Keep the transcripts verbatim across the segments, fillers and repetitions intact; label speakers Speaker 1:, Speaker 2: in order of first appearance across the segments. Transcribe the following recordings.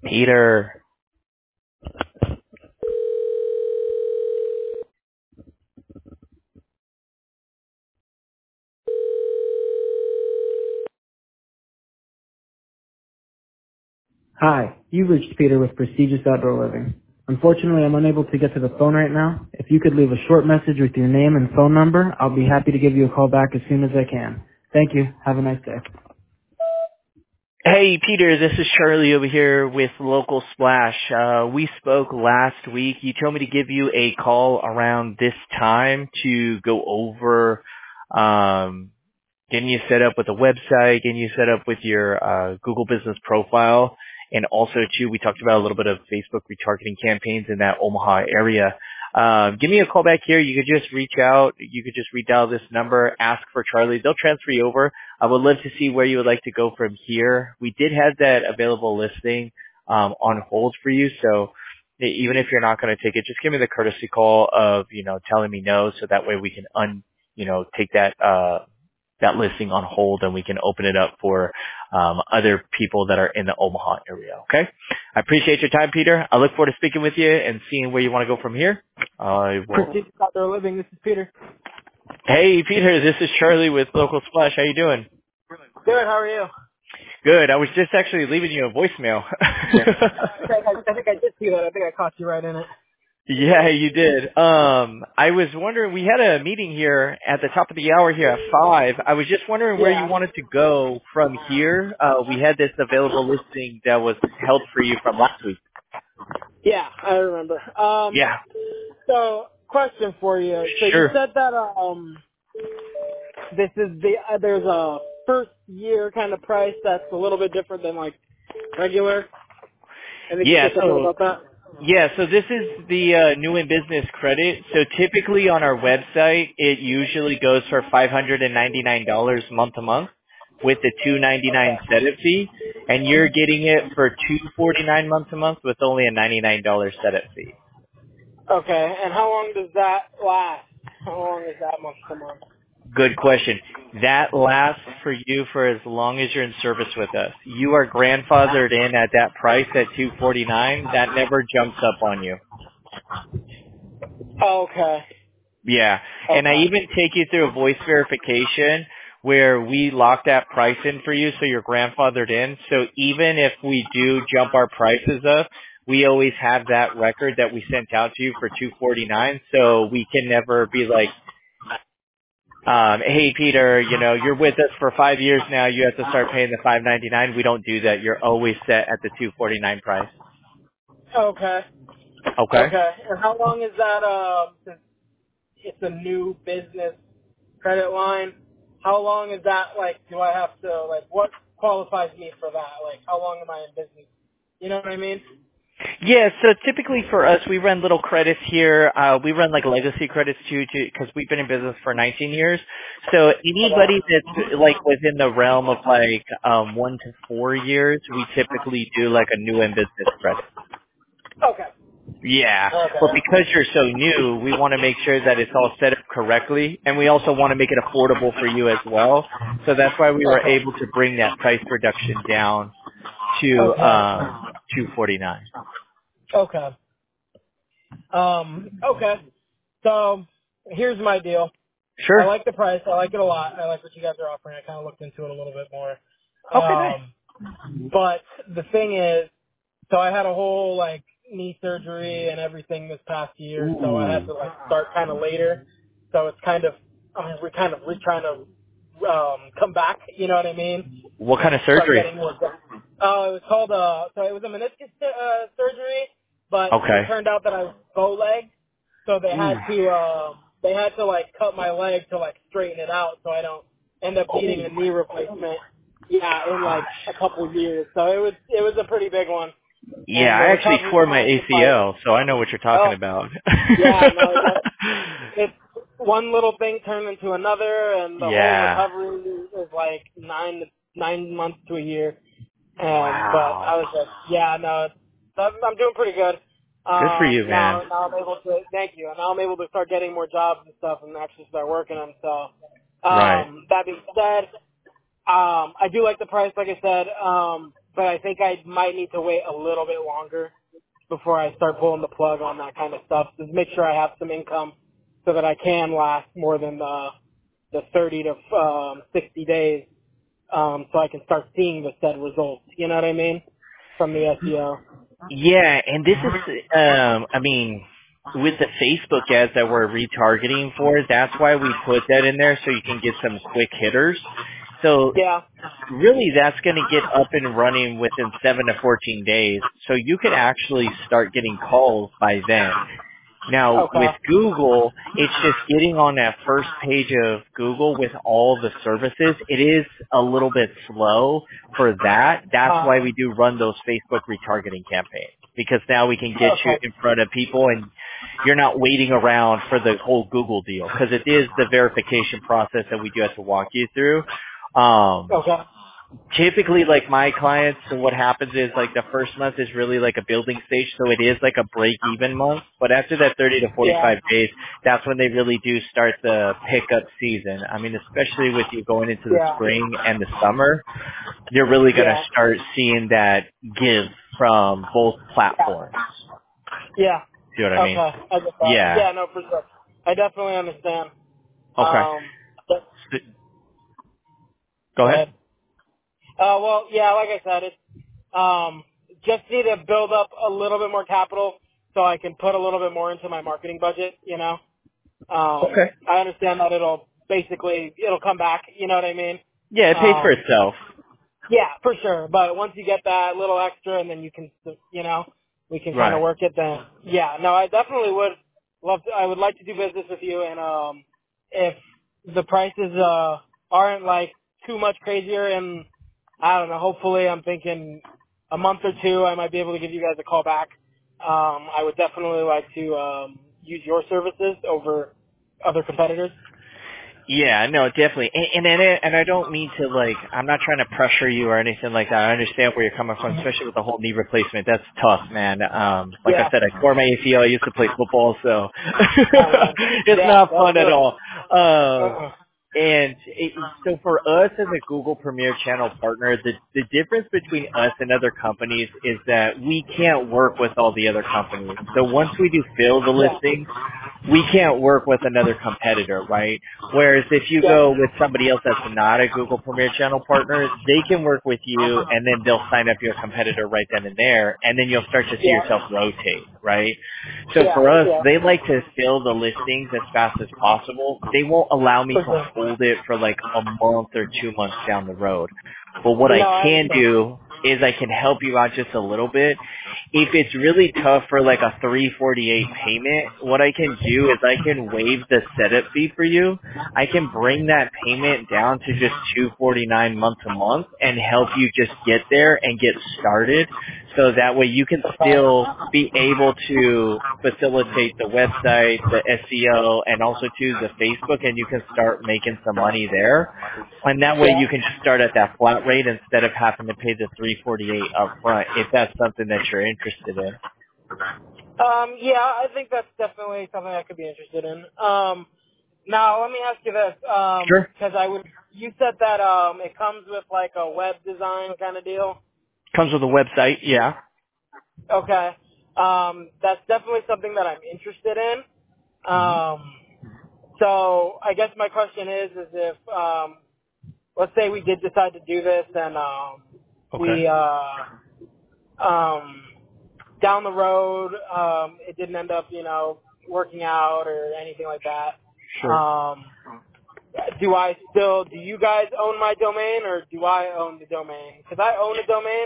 Speaker 1: Peter.
Speaker 2: Hi, you've reached Peter with Prestigious Outdoor Living. Unfortunately, I'm unable to get to the phone right now. If you could leave a short message with your name and phone number, I'll be happy to give you a call back as soon as I can. Thank you. Have a nice day.
Speaker 1: Hey, Peter, this is Charlie over here with Local Splash. Uh, we spoke last week. You told me to give you a call around this time to go over um, getting you set up with a website, getting you set up with your uh, Google Business profile, and also, too, we talked about a little bit of Facebook retargeting campaigns in that Omaha area. Um, give me a call back here. You could just reach out. You could just redial this number, ask for Charlie. They'll transfer you over. I would love to see where you would like to go from here. We did have that available listing um, on hold for you, so even if you're not going to take it, just give me the courtesy call of, you know, telling me no, so that way we can un, you know, take that uh, that listing on hold and we can open it up for um, other people that are in the Omaha area. Okay. I appreciate your time, Peter. I look forward to speaking with you and seeing where you want to go from here. I will.
Speaker 2: Prestigious Outdoor Living, this is Peter.
Speaker 1: Hey, Peter, this is Charlie with Local Splash. How you doing?
Speaker 2: Good, how are you?
Speaker 1: Good. I was just actually leaving you a voicemail.
Speaker 2: I, think I, I think I did see that. I think I caught you right in it.
Speaker 1: Yeah, you did. Um, I was wondering, we had a meeting here at the top of the hour here at five. I was just wondering where you
Speaker 2: Yeah.
Speaker 1: wanted to go from here. Uh, we had this available listing that was held for you from last week.
Speaker 2: Yeah, I remember. Um,
Speaker 1: Yeah,
Speaker 2: so, question for you. So you
Speaker 1: sure.
Speaker 2: said that um, this is the uh, there's a first year kind of price that's a little bit different than like regular. I think you
Speaker 1: Yeah,
Speaker 2: said something
Speaker 1: so
Speaker 2: about that.
Speaker 1: yeah, so this is the uh, new in business credit. So typically on our website, it usually goes for five hundred ninety-nine dollars month to month with the two ninety-nine setup fee, and you're getting it for two forty-nine month to month with only a ninety-nine dollars setup fee.
Speaker 2: Okay, and how long does that last? How long is that month to month?
Speaker 1: Good question. That lasts for you for as long as you're in service with us. You are grandfathered in at that price at two forty-nine. That never jumps up on you.
Speaker 2: Okay.
Speaker 1: Yeah, and I
Speaker 2: Okay.
Speaker 1: even take you through a voice verification where we lock that price in for you so you're grandfathered in. So even if we do jump our prices up, we always have that record that we sent out to you for two forty-nine, so we can never be like, um, hey Peter, you know, you're with us for five years now, you have to start paying the five ninety-nine. We don't do that. You're always set at the two forty-nine price.
Speaker 2: Okay.
Speaker 1: Okay?
Speaker 2: Okay. And how long is that? Uh, since it's a new business credit line, how long is that? Like, do I have to like what qualifies me for that? Like, how long am I in business? You know what I mean?
Speaker 1: Yeah, so typically for us, we run little credits here. Uh, we run like legacy credits too, because we've been in business for nineteen years. So anybody that's like within the realm of like um, one to four years, we typically do like a new in business credit.
Speaker 2: Okay.
Speaker 1: Yeah, but
Speaker 2: Okay.
Speaker 1: because you're so new, we want to make sure that it's all set up correctly, and we also want to make it affordable for you as well. So that's why we were
Speaker 2: Okay.
Speaker 1: able to bring that price reduction down to
Speaker 2: Okay.
Speaker 1: um, two forty-nine.
Speaker 2: Okay. Um. Okay. So here's my deal. I
Speaker 1: Sure.
Speaker 2: like the price. I like it a lot. I like what you guys are offering. I kind of looked into it a little bit more.
Speaker 1: Okay, nice.
Speaker 2: Um. But the thing is, so I had a whole like knee surgery and everything this past year, so I had
Speaker 1: Ooh.
Speaker 2: to like start kind of later. So it's kind of I'm re- kind of re- trying to um, come back. You know what I mean?
Speaker 1: What kind of
Speaker 2: Start
Speaker 1: surgery?
Speaker 2: getting more. Oh, it was called uh. So it was a meniscus uh, surgery, but it
Speaker 1: Okay.
Speaker 2: turned out that I was bow legged, so they
Speaker 1: Ooh.
Speaker 2: had to uh, they had to like cut my leg to like straighten it out, so I don't end up needing a
Speaker 1: Oh,
Speaker 2: knee replacement. Yeah, in like
Speaker 1: gosh.
Speaker 2: a couple of years. So it was it was a pretty big one,
Speaker 1: Yeah,
Speaker 2: and the
Speaker 1: I actually
Speaker 2: recovery
Speaker 1: tore my
Speaker 2: time was like,
Speaker 1: A C L, so I know what you're talking
Speaker 2: oh
Speaker 1: about.
Speaker 2: yeah, no, that, it's one little thing turned into another, and the whole
Speaker 1: Yeah.
Speaker 2: recovery is like nine nine months to a year. And but I
Speaker 1: Wow.
Speaker 2: was like, yeah, no, it's, I'm, I'm doing pretty good.
Speaker 1: Good for
Speaker 2: Um,
Speaker 1: you, man.
Speaker 2: now now I'm able to thank you. Now I'm able to start getting more jobs and stuff, and actually start working them. So
Speaker 1: Right.
Speaker 2: um, that being said. Um, I do like the price, like I said, um,
Speaker 3: but I think I might need to wait a little bit longer before I start pulling the plug on that kind of stuff. Just make sure I have some income so that I can last more than the the thirty to um, sixty days, um, so I can start seeing the said results. You know what I mean? From the S E O.
Speaker 1: Yeah, and this is, um, I mean, with the Facebook ads that we're retargeting for, that's why we put that in there so you can get some quick hitters. So
Speaker 3: Yeah.
Speaker 1: really that's going to get up and running within seven to fourteen days. So you could actually start getting calls by then. Now,
Speaker 3: Okay.
Speaker 1: with Google, it's just getting on that first page of Google with all the services. It is a little bit slow for that. That's
Speaker 3: Uh,
Speaker 1: why we do run those Facebook retargeting campaigns, because now we can get you
Speaker 3: okay.
Speaker 1: in front of people and you're not waiting around for the whole Google deal, because it is the verification process that we do have to walk you through. Um,
Speaker 3: Okay.
Speaker 1: typically, like my clients, so what happens is like the first month is really like a building stage, so it is like a break even month. But after that thirty to
Speaker 3: Yeah.
Speaker 1: forty-five days, that's when they really do start the pickup season. I mean, especially with you going into the
Speaker 3: Yeah.
Speaker 1: spring and the summer, you're really going to
Speaker 3: Yeah.
Speaker 1: start seeing that give from both platforms.
Speaker 3: Yeah.
Speaker 1: See what I mean?
Speaker 3: Okay. I get that.
Speaker 1: Yeah.
Speaker 3: Yeah, no, for sure. I definitely understand.
Speaker 1: Okay.
Speaker 3: Um, but,
Speaker 1: Go
Speaker 3: go
Speaker 1: ahead.
Speaker 3: ahead. Uh, well, yeah, like I said, it's, um, just need to build up a little bit more capital so I can put a little bit more into my marketing budget, you know? Um,
Speaker 1: Okay.
Speaker 3: I understand that it'll basically, it'll come back, you know what I mean?
Speaker 1: Yeah, it pays for
Speaker 3: Um,
Speaker 1: itself.
Speaker 3: yeah, for sure. But once you get that little extra and then you can, you know, we can kind of
Speaker 1: Right.
Speaker 3: work it then. Yeah, no, I definitely would love to, I would like to do business with you. And, um, if the prices, uh, aren't like too much crazier and I don't know, hopefully I'm thinking a month or two, I might be able to give you guys a call back. Um, I would definitely like to, um, use your services over other competitors.
Speaker 1: Yeah, no, definitely. And, and and and I don't mean to, like, I'm not trying to pressure you or anything like that. I understand where you're coming from, especially with the whole knee replacement. That's tough, man. Um, like I
Speaker 3: Yeah.
Speaker 1: said, I tore my A C L. I used to play football, so
Speaker 3: Oh man.
Speaker 1: it's
Speaker 3: Yeah,
Speaker 1: not
Speaker 3: that'll
Speaker 1: fun
Speaker 3: do
Speaker 1: at
Speaker 3: it.
Speaker 1: all. Um,
Speaker 3: Uh-uh.
Speaker 1: and it, so for us as a Google Premier Channel partner, the, the difference between us and other companies is that we can't work with all the other companies. So once we do fill the
Speaker 3: Yeah.
Speaker 1: listings, we can't work with another competitor, right? Whereas if you
Speaker 3: Yep.
Speaker 1: go with somebody else that's not a Google Premier Channel partner, they can work with you and then they'll sign up your competitor right then and there, and then you'll start to see
Speaker 3: Yeah.
Speaker 1: yourself rotate, right? So
Speaker 3: Yeah.
Speaker 1: for us,
Speaker 3: Yeah.
Speaker 1: they like to fill the listings as fast as possible. They won't allow me
Speaker 3: For
Speaker 1: to
Speaker 3: sure.
Speaker 1: hold it for like a month or two months down the road. But what I
Speaker 3: No, I
Speaker 1: can
Speaker 3: understand.
Speaker 1: do is I can help you out just a little bit. If it's really tough for like a three forty-eight payment, what I can do is I can waive the setup fee for you. I can bring that payment down to just two forty-nine month to month and help you just get there and get started. So that way you can
Speaker 3: Okay.
Speaker 1: still be able to facilitate the website, the S E O, and also to the Facebook, and you can start making some money there. And that way
Speaker 3: Yeah.
Speaker 1: you can just start at that flat rate instead of having to pay the three forty-eight up front if that's something that you're interested in.
Speaker 3: Um, yeah, I think that's definitely something I could be interested in. Um, now let me ask you this, um,
Speaker 1: Sure.
Speaker 3: because I would, you said that um, it comes with like a web design kind of deal.
Speaker 1: Comes with a website, yeah.
Speaker 3: Okay. Um, that's definitely something that I'm interested in.
Speaker 1: hmm
Speaker 3: Um, so I guess my question is, is if um, let's say we did decide to do this and um,
Speaker 1: Okay.
Speaker 3: we uh, um, down the road um, it didn't end up, you know, working out or anything like that.
Speaker 1: Sure.
Speaker 3: Um, do I still? Do you guys own my domain or do I own the domain? Because I own the domain.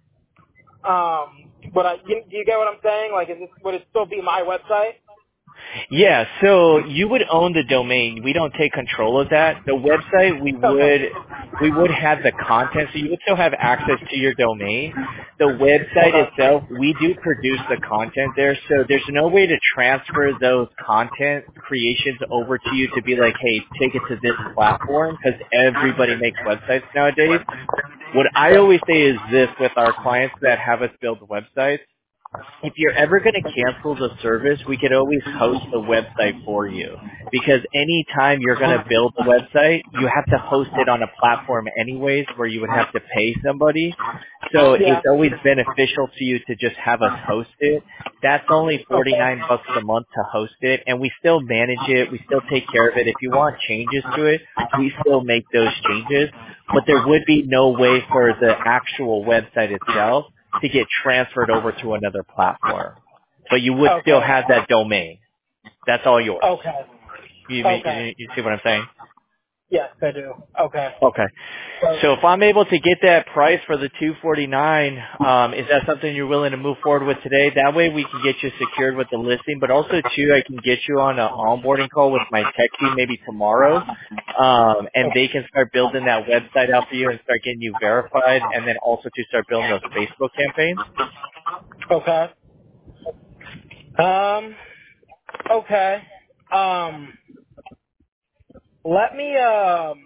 Speaker 3: Um, but I, you, do you get what I'm saying? Like, is it, would it still be my website?
Speaker 1: Yeah, so you would own the domain. We don't take control of that. The website, we
Speaker 3: Okay.
Speaker 1: would we would have the content, so you would still have access to your domain. The website
Speaker 3: Okay.
Speaker 1: itself, we do produce the content there, so there's no way to transfer those content creations over to you to be like, hey, take it to this platform, because everybody makes websites nowadays. What I always say is this with our clients that have us build websites. if you're ever going to cancel the service, we could always host the website for you. Because anytime you're going to build the website, you have to host it on a platform anyways where you would have to pay somebody. So
Speaker 3: Yeah.
Speaker 1: it's always beneficial to you to just have us host it. That's only forty-nine
Speaker 3: Okay.
Speaker 1: bucks a month to host it, and we still manage it. We still take care of it. If you want changes to it, we still make those changes. But there would be no way for the actual website itself to get transferred over to another platform. But you would still
Speaker 3: Okay.
Speaker 1: have that domain. That's all yours.
Speaker 3: Okay.
Speaker 1: You,
Speaker 3: Okay.
Speaker 1: you, you see what I'm saying?
Speaker 3: Yes, I do. Okay.
Speaker 1: Okay.
Speaker 3: So,
Speaker 1: So if I'm able to get that price for the two forty-nine, um, is that something you're willing to move forward with today? That way we can get you secured with the listing, but also too, I can get you on an onboarding call with my tech team maybe tomorrow, um, and they can start building that website out for you and start getting you verified, and then also to start building those Facebook campaigns.
Speaker 3: okay. Um. Okay. Um. Let me um.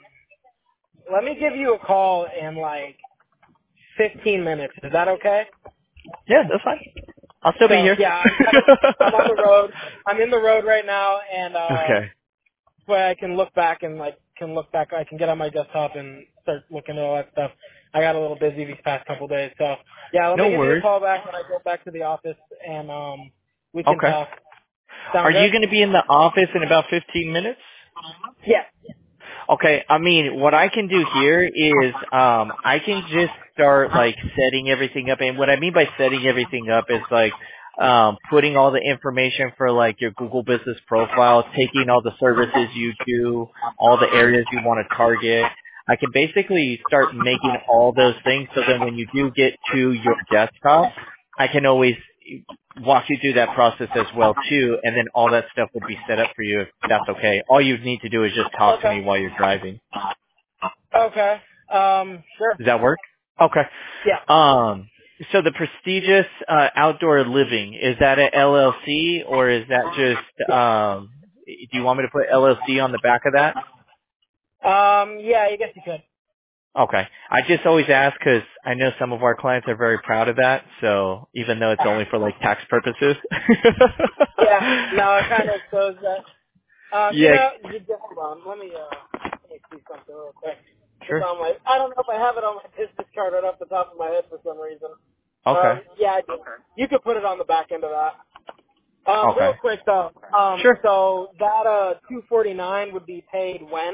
Speaker 3: Let me give you a call in like fifteen minutes. Is that okay?
Speaker 1: Yeah, that's fine. I'll still be
Speaker 3: So
Speaker 1: here.
Speaker 3: yeah, I'm kind of I'm on the road. I'm in the road right now, and uh,
Speaker 1: Okay.
Speaker 3: where I can look back and like can look back. I can get on my desktop and start looking at all that stuff. I got a little busy these past couple days, so yeah. Let
Speaker 1: No
Speaker 3: me give you a
Speaker 1: worries.
Speaker 3: call back when I go back to the office, and um, we can
Speaker 1: Okay.
Speaker 3: talk.
Speaker 1: Are
Speaker 3: Sound
Speaker 1: you
Speaker 3: good?
Speaker 1: going to be in the office in about fifteen minutes?
Speaker 3: Yeah.
Speaker 1: Okay, I mean, what I can do here is um I can just start like setting everything up, and what I mean by setting everything up is like um putting all the information for like your Google business profile, taking all the services you do, all the areas you want to target. I can basically start making all those things so then when you do get to your desktop, I can always walk you through that process as well too, and then all that stuff would be set up for you if that's okay. All you need to do is just talk to
Speaker 3: Okay.
Speaker 1: me while you're driving.
Speaker 3: Okay. Um. Sure.
Speaker 1: Does that work? Okay.
Speaker 3: Yeah.
Speaker 1: Um, so the prestigious uh, outdoor living, is that an L L C or is that just, um, do you want me to put L L C on the back of that?
Speaker 3: Um. Yeah. I guess you could.
Speaker 1: Okay. I just always ask because I know some of our clients are very proud of that. So even though it's only for like tax purposes.
Speaker 3: Yeah. No, it kind of shows that. Um, you
Speaker 1: Yeah.
Speaker 3: know, you, hold on. Let me, uh, let me see something real quick. It's
Speaker 1: Sure.
Speaker 3: on my, I don't know if I have it on my business card right off the top of my head for some reason.
Speaker 1: Okay.
Speaker 3: Um, yeah, I do. You could put it on the back end of that. Um,
Speaker 1: Okay.
Speaker 3: real quick though, um,
Speaker 1: Sure.
Speaker 3: so that, uh, two forty-nine would be paid when?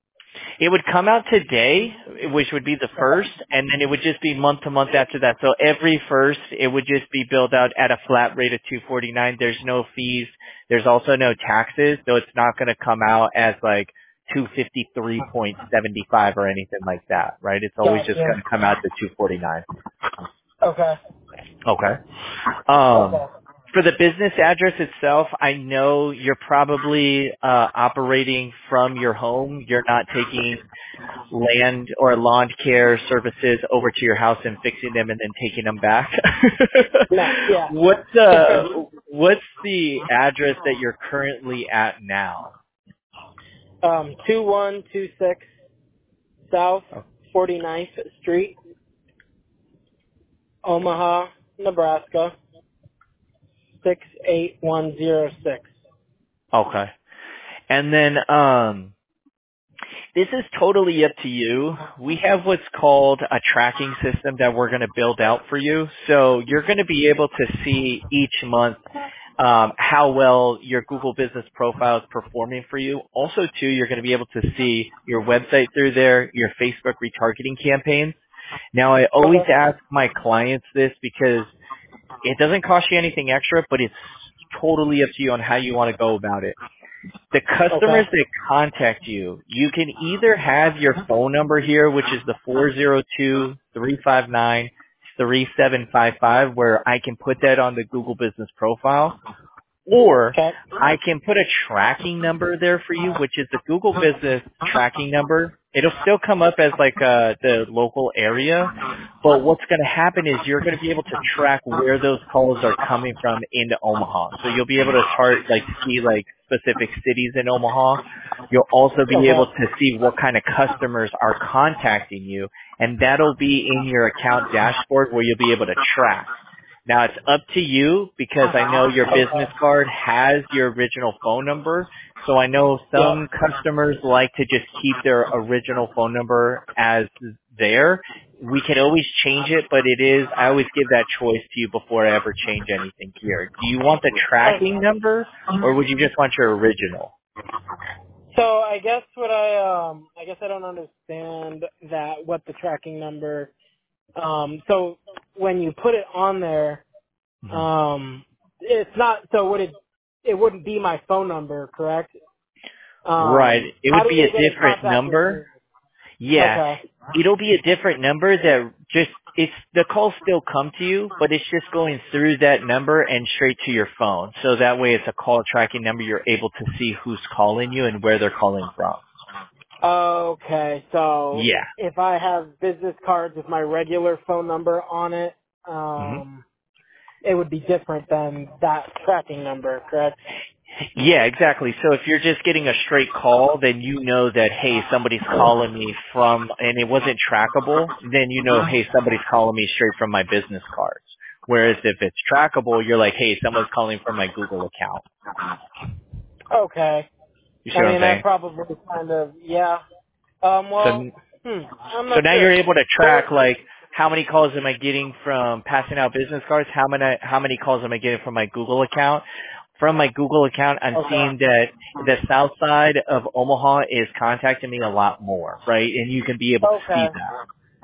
Speaker 1: It would come out today, which would be the first, and then it would just be month to month after that. So every first, it would just be billed out at a flat rate of two forty-nine. There's no fees. There's also no taxes, so it's not going to come out as like two fifty-three seventy five or anything like that, right? It's always just
Speaker 3: Gotcha.
Speaker 1: going to come out to two forty-nine.
Speaker 3: Okay.
Speaker 1: Okay. Um,
Speaker 3: Okay.
Speaker 1: for the business address itself, I know you're probably uh, operating from your home. You're not taking land or lawn care services over to your house and fixing them and then taking them back.
Speaker 3: No, yeah.
Speaker 1: what's uh what's the address that you're currently at now?
Speaker 3: um, two one two six South
Speaker 1: Oh,
Speaker 3: forty-ninth Street, Omaha, Nebraska, six eight one zero six.
Speaker 1: okay. And then um this is totally up to you. We have what's called a tracking system that we're going to build out for you. So you're going to be able to see each month um, how well your Google business profile is performing for you. Also, too, you're going to be able to see your website through there, your Facebook retargeting campaigns. Now, I always
Speaker 3: Okay.
Speaker 1: ask my clients this because it doesn't cost you anything extra, but it's totally up to you on how you want to go about it. The
Speaker 3: Okay.
Speaker 1: customers that contact you, you can either have your phone number here, which is the four zero two, three five nine, three seven five five, where I can put that on the Google business profile, or
Speaker 3: Okay.
Speaker 1: I can put a tracking number there for you, which is the Google business tracking number. It'll still come up as like uh, the local area, but what's going to happen is you're going to be able to track where those calls are coming from into Omaha. So you'll be able to chart, like, see like specific cities in Omaha. You'll also be able
Speaker 3: Okay.
Speaker 1: to see what kind of customers are contacting you, and that'll be in your account dashboard where you'll be able to track. Now it's up to you because I know your business card has your original phone number. So I know some
Speaker 3: Yep.
Speaker 1: customers like to just keep their original phone number as there. We can always change it, but it is, I always give that choice to you before I ever change anything here. Do you want the tracking number or would you just want your original?
Speaker 3: So I guess what I um I guess I don't understand that what the tracking number um so when you put it on there um it's not so would it it wouldn't be my phone number, correct?
Speaker 1: Right.
Speaker 3: Um
Speaker 1: It
Speaker 3: how
Speaker 1: would
Speaker 3: do
Speaker 1: be a
Speaker 3: they get in
Speaker 1: different
Speaker 3: contact with me?
Speaker 1: number. Yeah.
Speaker 3: Okay.
Speaker 1: It'll be a different number that just, it's, the calls still come to you, but it's just going through that number and straight to your phone. So that way it's a call tracking number. You're able to see who's calling you and where they're calling from.
Speaker 3: Okay, so
Speaker 1: Yeah.
Speaker 3: if I have business cards with my regular phone number on it,
Speaker 1: hmm
Speaker 3: um it would be different than that tracking number, correct?
Speaker 1: Yeah, exactly. So if you're just getting a straight call, then you know that, hey, somebody's calling me from, and it wasn't trackable, then you know, hey, somebody's calling me straight from my business cards. Whereas if it's trackable, you're like, hey, someone's calling from my Google account.
Speaker 3: Okay.
Speaker 1: You see
Speaker 3: I
Speaker 1: what I'm
Speaker 3: mean, that
Speaker 1: saying?
Speaker 3: probably kind of, yeah. Um, well,
Speaker 1: So,
Speaker 3: hmm, I'm
Speaker 1: so
Speaker 3: not
Speaker 1: now
Speaker 3: sure.
Speaker 1: you're able to
Speaker 3: So,
Speaker 1: track, like, how many calls am I getting from passing out business cards? How many, how many calls am I getting from my Google account? From my Google account, I'm
Speaker 3: okay.
Speaker 1: seeing that the south side of Omaha is contacting me a lot more, right? And you can be able to see
Speaker 3: Okay.
Speaker 1: that.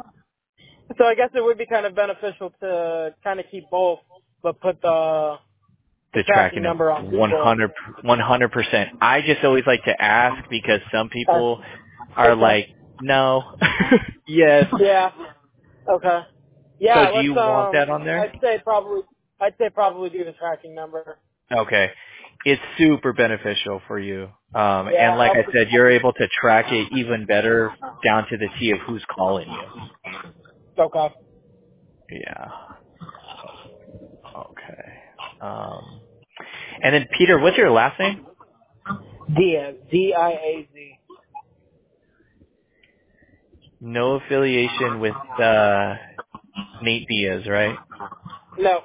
Speaker 3: So I guess it would be kind of beneficial to kind of keep both, but put the the
Speaker 1: The
Speaker 3: tracking
Speaker 1: tracking of
Speaker 3: number on
Speaker 1: one
Speaker 3: Google.
Speaker 1: hundred, one hundred percent. I just always like to ask because some
Speaker 3: Uh,
Speaker 1: people are
Speaker 3: okay.
Speaker 1: like, no, yes.
Speaker 3: Yeah. Okay.
Speaker 1: So
Speaker 3: Yeah.
Speaker 1: do you
Speaker 3: Let's.
Speaker 1: want
Speaker 3: Um.
Speaker 1: that on there?
Speaker 3: I'd say probably. I'd say probably do the tracking number.
Speaker 1: Okay. It's super beneficial for you. Um, and
Speaker 3: Yeah.
Speaker 1: like I
Speaker 3: I'll,
Speaker 1: said, you're able to track it even better down to the T of who's calling you.
Speaker 3: okay.
Speaker 1: Yeah. Okay. Um, and then Peter, what's your last name?
Speaker 3: Diaz. D I A Z.
Speaker 1: No affiliation with uh, Nate Diaz, right?
Speaker 3: No.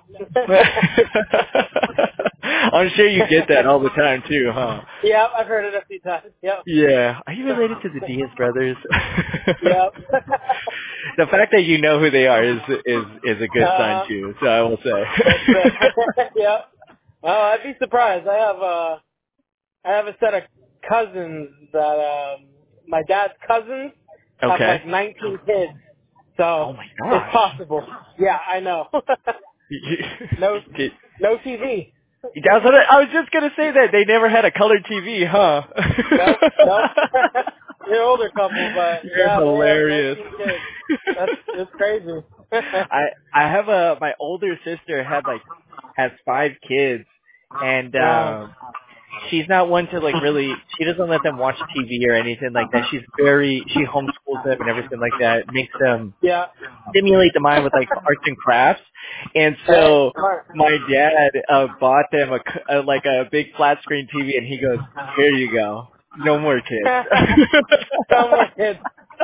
Speaker 1: I'm sure you get that all the time too, huh?
Speaker 3: Yeah, I've heard it a few times. Yep.
Speaker 1: Yeah. Are you related to the Diaz brothers?
Speaker 3: Yep.
Speaker 1: The fact that you know who they are is is is a good sign
Speaker 3: uh,
Speaker 1: too. So I will say.
Speaker 3: that's it. Yep. Oh, I'd be surprised. I have uh, I have a set of cousins that um, my dad's cousins have
Speaker 1: Okay.
Speaker 3: like nineteen kids, so
Speaker 1: Oh my
Speaker 3: it's
Speaker 1: gosh.
Speaker 3: possible. Yeah, I know. no,
Speaker 1: Did-
Speaker 3: no T V.
Speaker 1: That's what I, I was just gonna say that they never had a colored T V, huh?
Speaker 3: Nope, nope. They're older couple, but
Speaker 1: You're
Speaker 3: yeah, they have
Speaker 1: hilarious.
Speaker 3: nineteen kids. That's it's crazy.
Speaker 1: I I have a my older sister had like has five kids and
Speaker 3: Wow.
Speaker 1: um she's not one to like really she doesn't let them watch T V or anything like that. She's very she homeschools them and everything like that, makes them
Speaker 3: Yeah.
Speaker 1: stimulate the mind with like arts and crafts. And
Speaker 3: Hey,
Speaker 1: so
Speaker 3: smart.
Speaker 1: my dad uh bought them a, c- a like a big flat screen T V and he goes, "Here you go. No more kids."
Speaker 3: No more kids.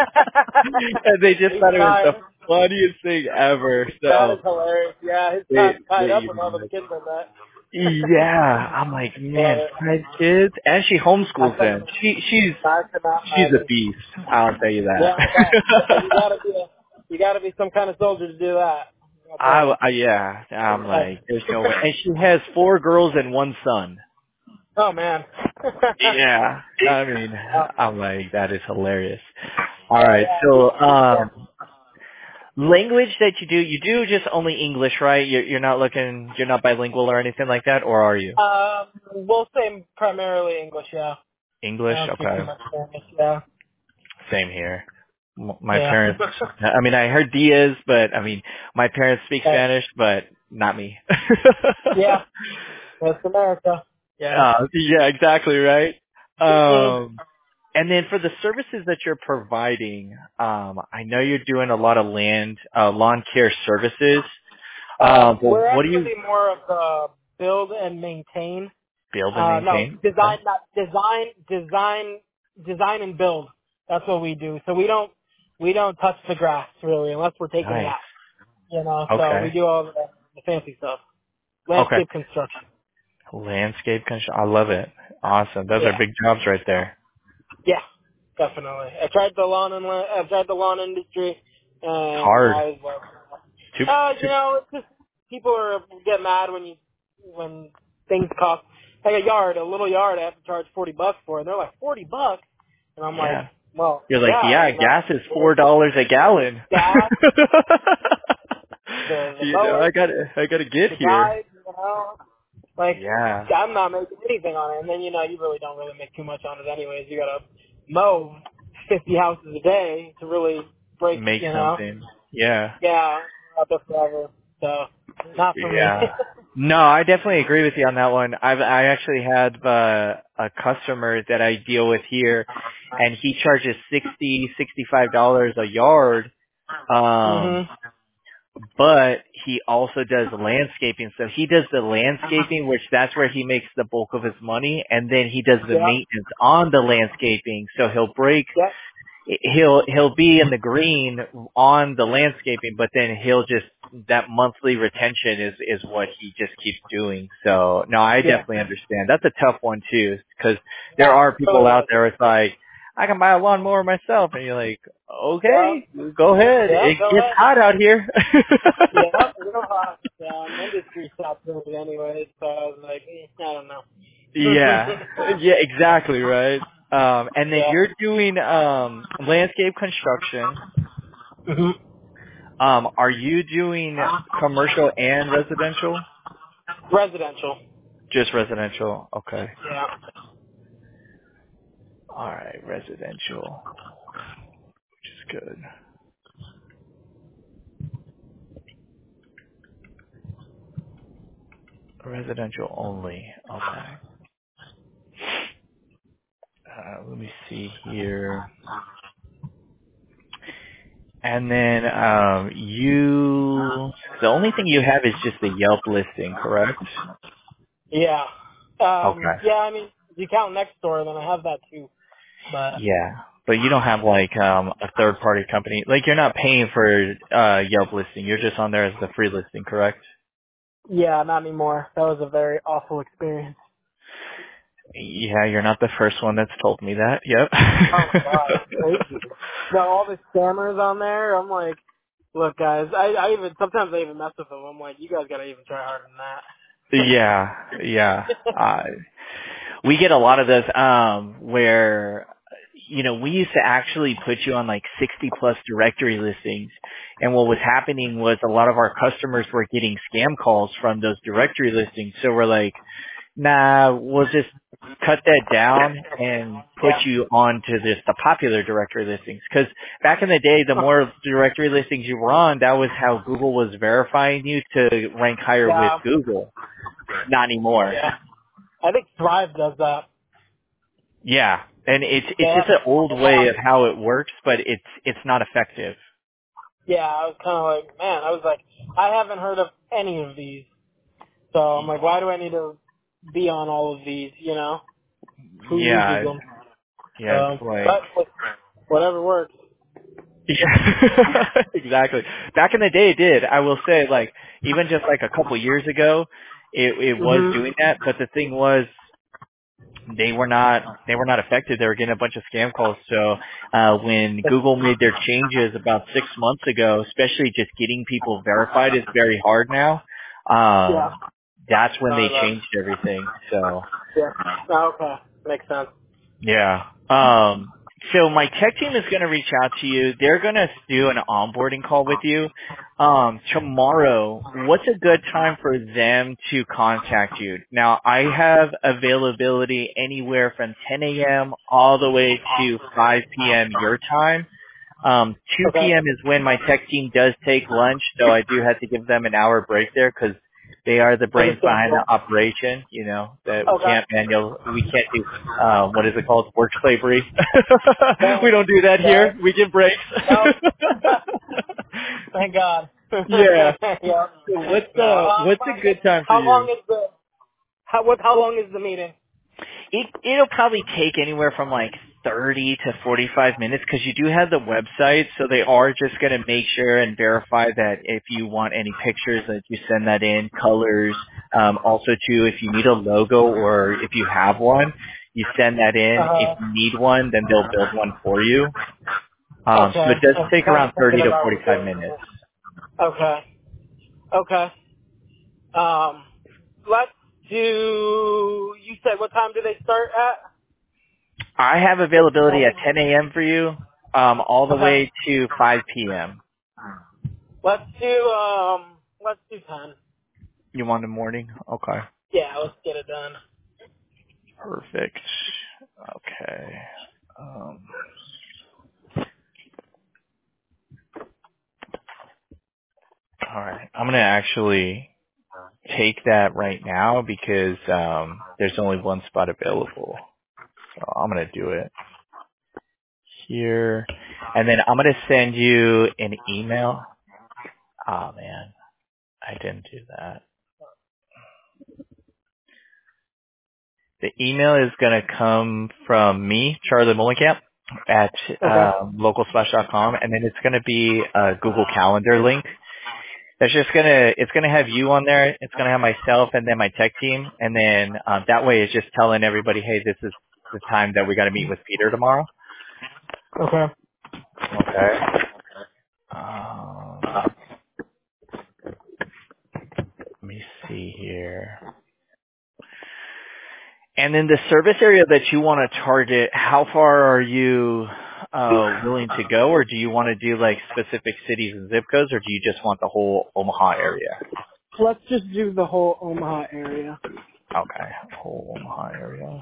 Speaker 1: And they just
Speaker 3: He's
Speaker 1: thought it was the
Speaker 3: tired.
Speaker 1: funniest thing ever.
Speaker 3: That is
Speaker 1: So
Speaker 3: hilarious. Yeah, his
Speaker 1: they
Speaker 3: time's tied
Speaker 1: they
Speaker 3: up with
Speaker 1: even
Speaker 3: all the
Speaker 1: like,
Speaker 3: kids on that.
Speaker 1: yeah. I'm like,
Speaker 3: Love
Speaker 1: man,
Speaker 3: it.
Speaker 1: five kids, and she
Speaker 3: I
Speaker 1: homeschools them.
Speaker 3: could,
Speaker 1: She she's
Speaker 3: I could not
Speaker 1: she's a
Speaker 3: imagine.
Speaker 1: beast. I'll tell you
Speaker 3: Yeah,
Speaker 1: that.
Speaker 3: I bet. Yeah, you gotta be a, you gotta be some kind of soldier to do that. I'll tell
Speaker 1: I,
Speaker 3: you.
Speaker 1: I yeah. I'm like, there's no way. And she has four girls and one son.
Speaker 3: Oh man.
Speaker 1: Yeah. I mean,
Speaker 3: uh,
Speaker 1: I'm like, that is hilarious. All
Speaker 3: oh
Speaker 1: right.
Speaker 3: yeah.
Speaker 1: So, um, language that you do, you do just only English, right? You're, you're not looking, you're not bilingual or anything like that, or are you?
Speaker 3: Um, we'll say primarily English. Yeah.
Speaker 1: English?
Speaker 3: I don't speak too
Speaker 1: Okay.
Speaker 3: much Spanish. Yeah.
Speaker 1: Same here. M- My
Speaker 3: Yeah.
Speaker 1: parents, I mean, I heard Diaz, but I mean, my parents speak
Speaker 3: Hey.
Speaker 1: Spanish, but not me.
Speaker 3: Yeah. That's America. Yeah.
Speaker 1: uh, yeah, exactly, right?
Speaker 3: Mhm.
Speaker 1: Um, and then for the services that you're providing, um, I know you're doing a lot of land, uh, lawn care services. Um,
Speaker 3: Um,
Speaker 1: but
Speaker 3: we're
Speaker 1: what do you
Speaker 3: actually more of the build and maintain.
Speaker 1: build and
Speaker 3: Uh, no,
Speaker 1: maintain? Okay.
Speaker 3: design, not design, design, design and build. That's what we do. So we don't, we don't touch the grass really unless we're taking it
Speaker 1: Nice.
Speaker 3: out. You know, so we
Speaker 1: Okay.
Speaker 3: do all of that. the fancy stuff.
Speaker 1: Okay.
Speaker 3: Landscape construction.
Speaker 1: Landscape construction. I love it. Awesome. Those
Speaker 3: Yeah.
Speaker 1: are big jobs right there.
Speaker 3: Yeah, definitely. I tried the lawn and la- I tried the lawn industry, and
Speaker 1: Hard.
Speaker 3: I was like,
Speaker 1: Too,
Speaker 3: uh, you
Speaker 1: too,
Speaker 3: know, it's just people are get mad when you when things cost like a yard, a little yard. I have to charge forty bucks for, and they're like forty bucks, and I'm like,
Speaker 1: yeah.
Speaker 3: well,
Speaker 1: You're like,
Speaker 3: yeah,
Speaker 1: yeah,
Speaker 3: you know,
Speaker 1: gas is four dollars a gallon.
Speaker 3: gas, the the
Speaker 1: You know,
Speaker 3: mowers,
Speaker 1: I gotta, I gotta get
Speaker 3: the
Speaker 1: here.
Speaker 3: guys, you know, like
Speaker 1: Yeah.
Speaker 3: I'm not making anything on it, and then you know you really don't really make too much on it anyways. You gotta mow fifty houses a day to really break,
Speaker 1: Make
Speaker 3: you know.
Speaker 1: something. Yeah.
Speaker 3: Yeah, out there forever. So not for me.
Speaker 1: Yeah. No, I definitely agree with you on that one. I've I actually had uh, a customer that I deal with here, and he charges sixty, sixty-five dollars a yard. Um,
Speaker 3: mhm.
Speaker 1: but he also does landscaping. So he does the landscaping, which that's where he makes the bulk of his money, and then he does the
Speaker 3: Yep.
Speaker 1: maintenance on the landscaping. So he'll break
Speaker 3: Yep.
Speaker 1: he'll he'll be in the green on the landscaping, but then he'll just that monthly retention is is what he just keeps doing. So no, I
Speaker 3: Yeah.
Speaker 1: definitely understand. That's a tough one too, because there
Speaker 3: Yeah.
Speaker 1: are people
Speaker 3: Totally.
Speaker 1: out there. It's like I can buy a lawnmower myself, and you're like,
Speaker 3: Yep.
Speaker 1: okay, go ahead.
Speaker 3: Yep.
Speaker 1: It
Speaker 3: Go
Speaker 1: gets
Speaker 3: ahead.
Speaker 1: hot out here.
Speaker 3: Yep. Real hot. Um, industry stopped moving anyways, so I was like, eh, I don't know.
Speaker 1: Yeah, yeah, exactly right. Um, and then
Speaker 3: Yeah.
Speaker 1: you're doing um, landscape construction.
Speaker 3: Mhm.
Speaker 1: Um, are you doing commercial and residential?
Speaker 3: Residential.
Speaker 1: Just residential. Okay.
Speaker 3: Yeah.
Speaker 1: All right, residential, which is good. Residential only. Okay. Uh, let me see here. And then um, you, the only thing you have is just the Yelp listing, correct?
Speaker 3: Yeah. Um.
Speaker 1: Okay.
Speaker 3: Yeah. I mean, if you count next door, then I have that too. But
Speaker 1: Yeah, but you don't have like um, a third party company. Like you're not paying for uh, Yelp listing. You're just on there as the free listing, correct?
Speaker 3: yeah, not anymore. That was a very awful experience.
Speaker 1: Yeah, you're not the first one that's told me that.
Speaker 3: Oh my god, it's
Speaker 1: Yep.
Speaker 3: crazy. Got all the scammers on there. I'm like, look, guys. I, I even sometimes I even mess with them. I'm like, you guys gotta even try harder than
Speaker 1: yeah, yeah.
Speaker 3: that.
Speaker 1: Uh, we get a lot of those um where you know, we used to actually put you on like sixty plus directory listings, and what was happening was a lot of our customers were getting scam calls from those directory listings. So we're like, nah, we'll just cut that down and put
Speaker 3: yeah.
Speaker 1: you on to this, the popular directory listings. Because back in the day, the more directory listings you were on, that was how Google was verifying you to rank higher with
Speaker 3: Yeah.
Speaker 1: Google. Not anymore.
Speaker 3: Yeah. I think Thrive does that.
Speaker 1: Yeah. And it's,
Speaker 3: They
Speaker 1: it's
Speaker 3: have
Speaker 1: just an old
Speaker 3: a
Speaker 1: way of how it works, but it's, it's not effective.
Speaker 3: Yeah, I was kind of like, man, I was like, I haven't heard of any of these. So I'm like, why do I need to be on all of these, you know? Who uses
Speaker 1: Yeah.
Speaker 3: them?
Speaker 1: Yeah. It's
Speaker 3: So,
Speaker 1: like,
Speaker 3: but whatever works.
Speaker 1: yeah, exactly. Back in the day, it did. I will say, like, even just like a couple years ago, it, it was
Speaker 3: hmm
Speaker 1: doing that. But the thing was, they were not they were not effective. They were getting a bunch of scam calls. So uh, when Google made their changes about six months ago, especially just getting people verified is very hard now.
Speaker 3: Yeah.
Speaker 1: Um, that's when they
Speaker 3: Uh,
Speaker 1: changed everything. So.
Speaker 3: yeah. Oh, okay. Makes sense.
Speaker 1: Yeah. Um, so my tech team is going to reach out to you. They're going to do an onboarding call with you. Um, tomorrow, what's a good time for them to contact you? Now, I have availability anywhere from ten a.m. all the way to five p.m. your time. Um, two
Speaker 3: Okay.
Speaker 1: p.m. is when my tech team does take lunch, so I do have to give them an hour break there because they are the brains behind the
Speaker 3: Understandable.
Speaker 1: operation. You know that we
Speaker 3: Okay.
Speaker 1: can't manual, we can't do uh, what is it called, work slavery.
Speaker 3: Yeah.
Speaker 1: We don't do that
Speaker 3: Yeah.
Speaker 1: here. We give breaks.
Speaker 3: No. Thank God.
Speaker 1: Yeah.
Speaker 3: yeah.
Speaker 1: So what's
Speaker 3: No.
Speaker 1: uh
Speaker 3: Um,
Speaker 1: what's a good time for
Speaker 3: how long
Speaker 1: you?
Speaker 3: is the how what how long is the meeting?
Speaker 1: It it'll probably take anywhere from like thirty to forty-five minutes because you do have the website, so they are just going to make sure and verify that if you want any pictures that you send that in, colors. Um, also, too, if you need a logo or if you have one, you send that in. If
Speaker 3: Uh,
Speaker 1: you need one, then they'll build one for you. Um, so
Speaker 3: okay.
Speaker 1: it does
Speaker 3: I'm
Speaker 1: take
Speaker 3: kind of
Speaker 1: around thirty
Speaker 3: thinking
Speaker 1: to
Speaker 3: about
Speaker 1: forty-five
Speaker 3: redoing
Speaker 1: minutes.
Speaker 3: it. Okay. Okay. Um, let's do. You said what time do they start at?
Speaker 1: I have availability at ten a.m. for you, um, all the
Speaker 3: Okay.
Speaker 1: way to five p.m.
Speaker 3: Let's do. Um, let's do ten.
Speaker 1: You want the morning? Okay.
Speaker 3: Yeah, let's get it done.
Speaker 1: Perfect. Okay. Um, all right. I'm gonna actually take that right now because um, there's only one spot available. So I'm gonna do it here, and then I'm gonna send you an email. Oh man, I didn't do that. The email is gonna come from me, Charlie Mullenkamp, at
Speaker 3: Okay.
Speaker 1: um, local splash dot com, and then it's gonna be a Google Calendar link. That's just gonna, it's gonna have you on there. It's gonna have myself and then my tech team. And then, um, that way it's just telling everybody, hey, this is the time that we gotta meet with Peter tomorrow.
Speaker 3: Okay.
Speaker 1: Okay. Um, let me see here. And then the service area that you want to target, how far are you, uh, willing to go? Or do you want to do like specific cities and zip codes, or do you just want the whole Omaha area?
Speaker 3: Let's just do the whole Omaha area.
Speaker 1: Okay. Whole Omaha area.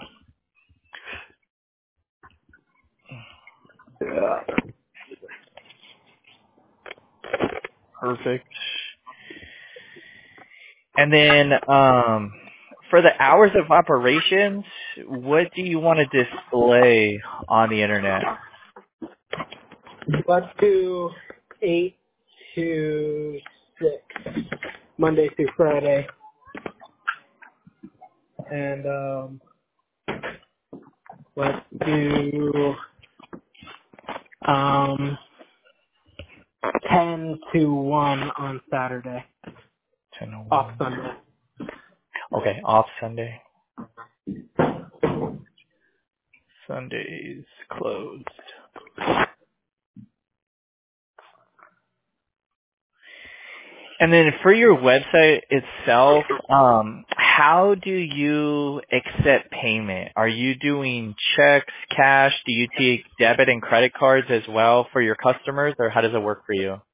Speaker 1: Perfect. And then um, for the hours of operations, what do you want to display on the internet?
Speaker 3: Let's do eight to six, Monday through Friday, and um, let's do um ten to one on Saturday,
Speaker 1: ten to
Speaker 3: off
Speaker 1: one.
Speaker 3: Sunday.
Speaker 1: Okay, off Sunday. Sundays closed. And then for your website itself, um, how do you accept payment? Are you doing checks, cash? Do you take debit and credit cards as well for your customers, or how does it work for you?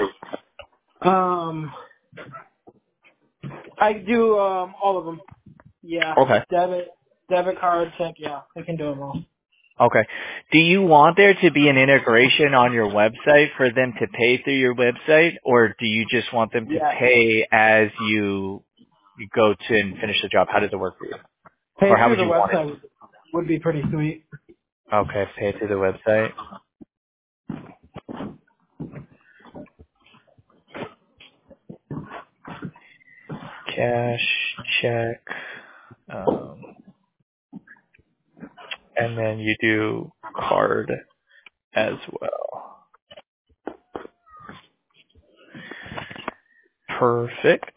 Speaker 3: Um, I do um all of them. Yeah,
Speaker 1: Okay.
Speaker 3: debit, debit card, check. Yeah, I can do them all.
Speaker 1: Okay. Do you want there to be an integration on your website for them to pay through your website, or do you just want them to
Speaker 3: Yeah,
Speaker 1: pay as you you go to and finish the job? How does it work for you?
Speaker 3: pay
Speaker 1: Or how
Speaker 3: through
Speaker 1: would
Speaker 3: the
Speaker 1: you want
Speaker 3: website would, would be pretty sweet.
Speaker 1: it? Okay, pay through the website. Cash, check, um, and then you do card as well. Perfect.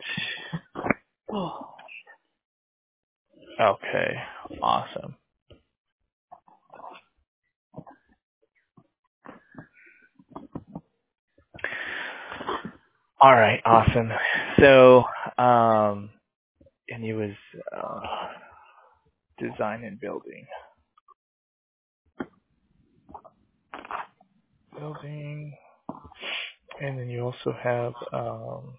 Speaker 1: Okay, awesome. All right, awesome. So, um, and he was uh, design and building, building, and then you also have. Um,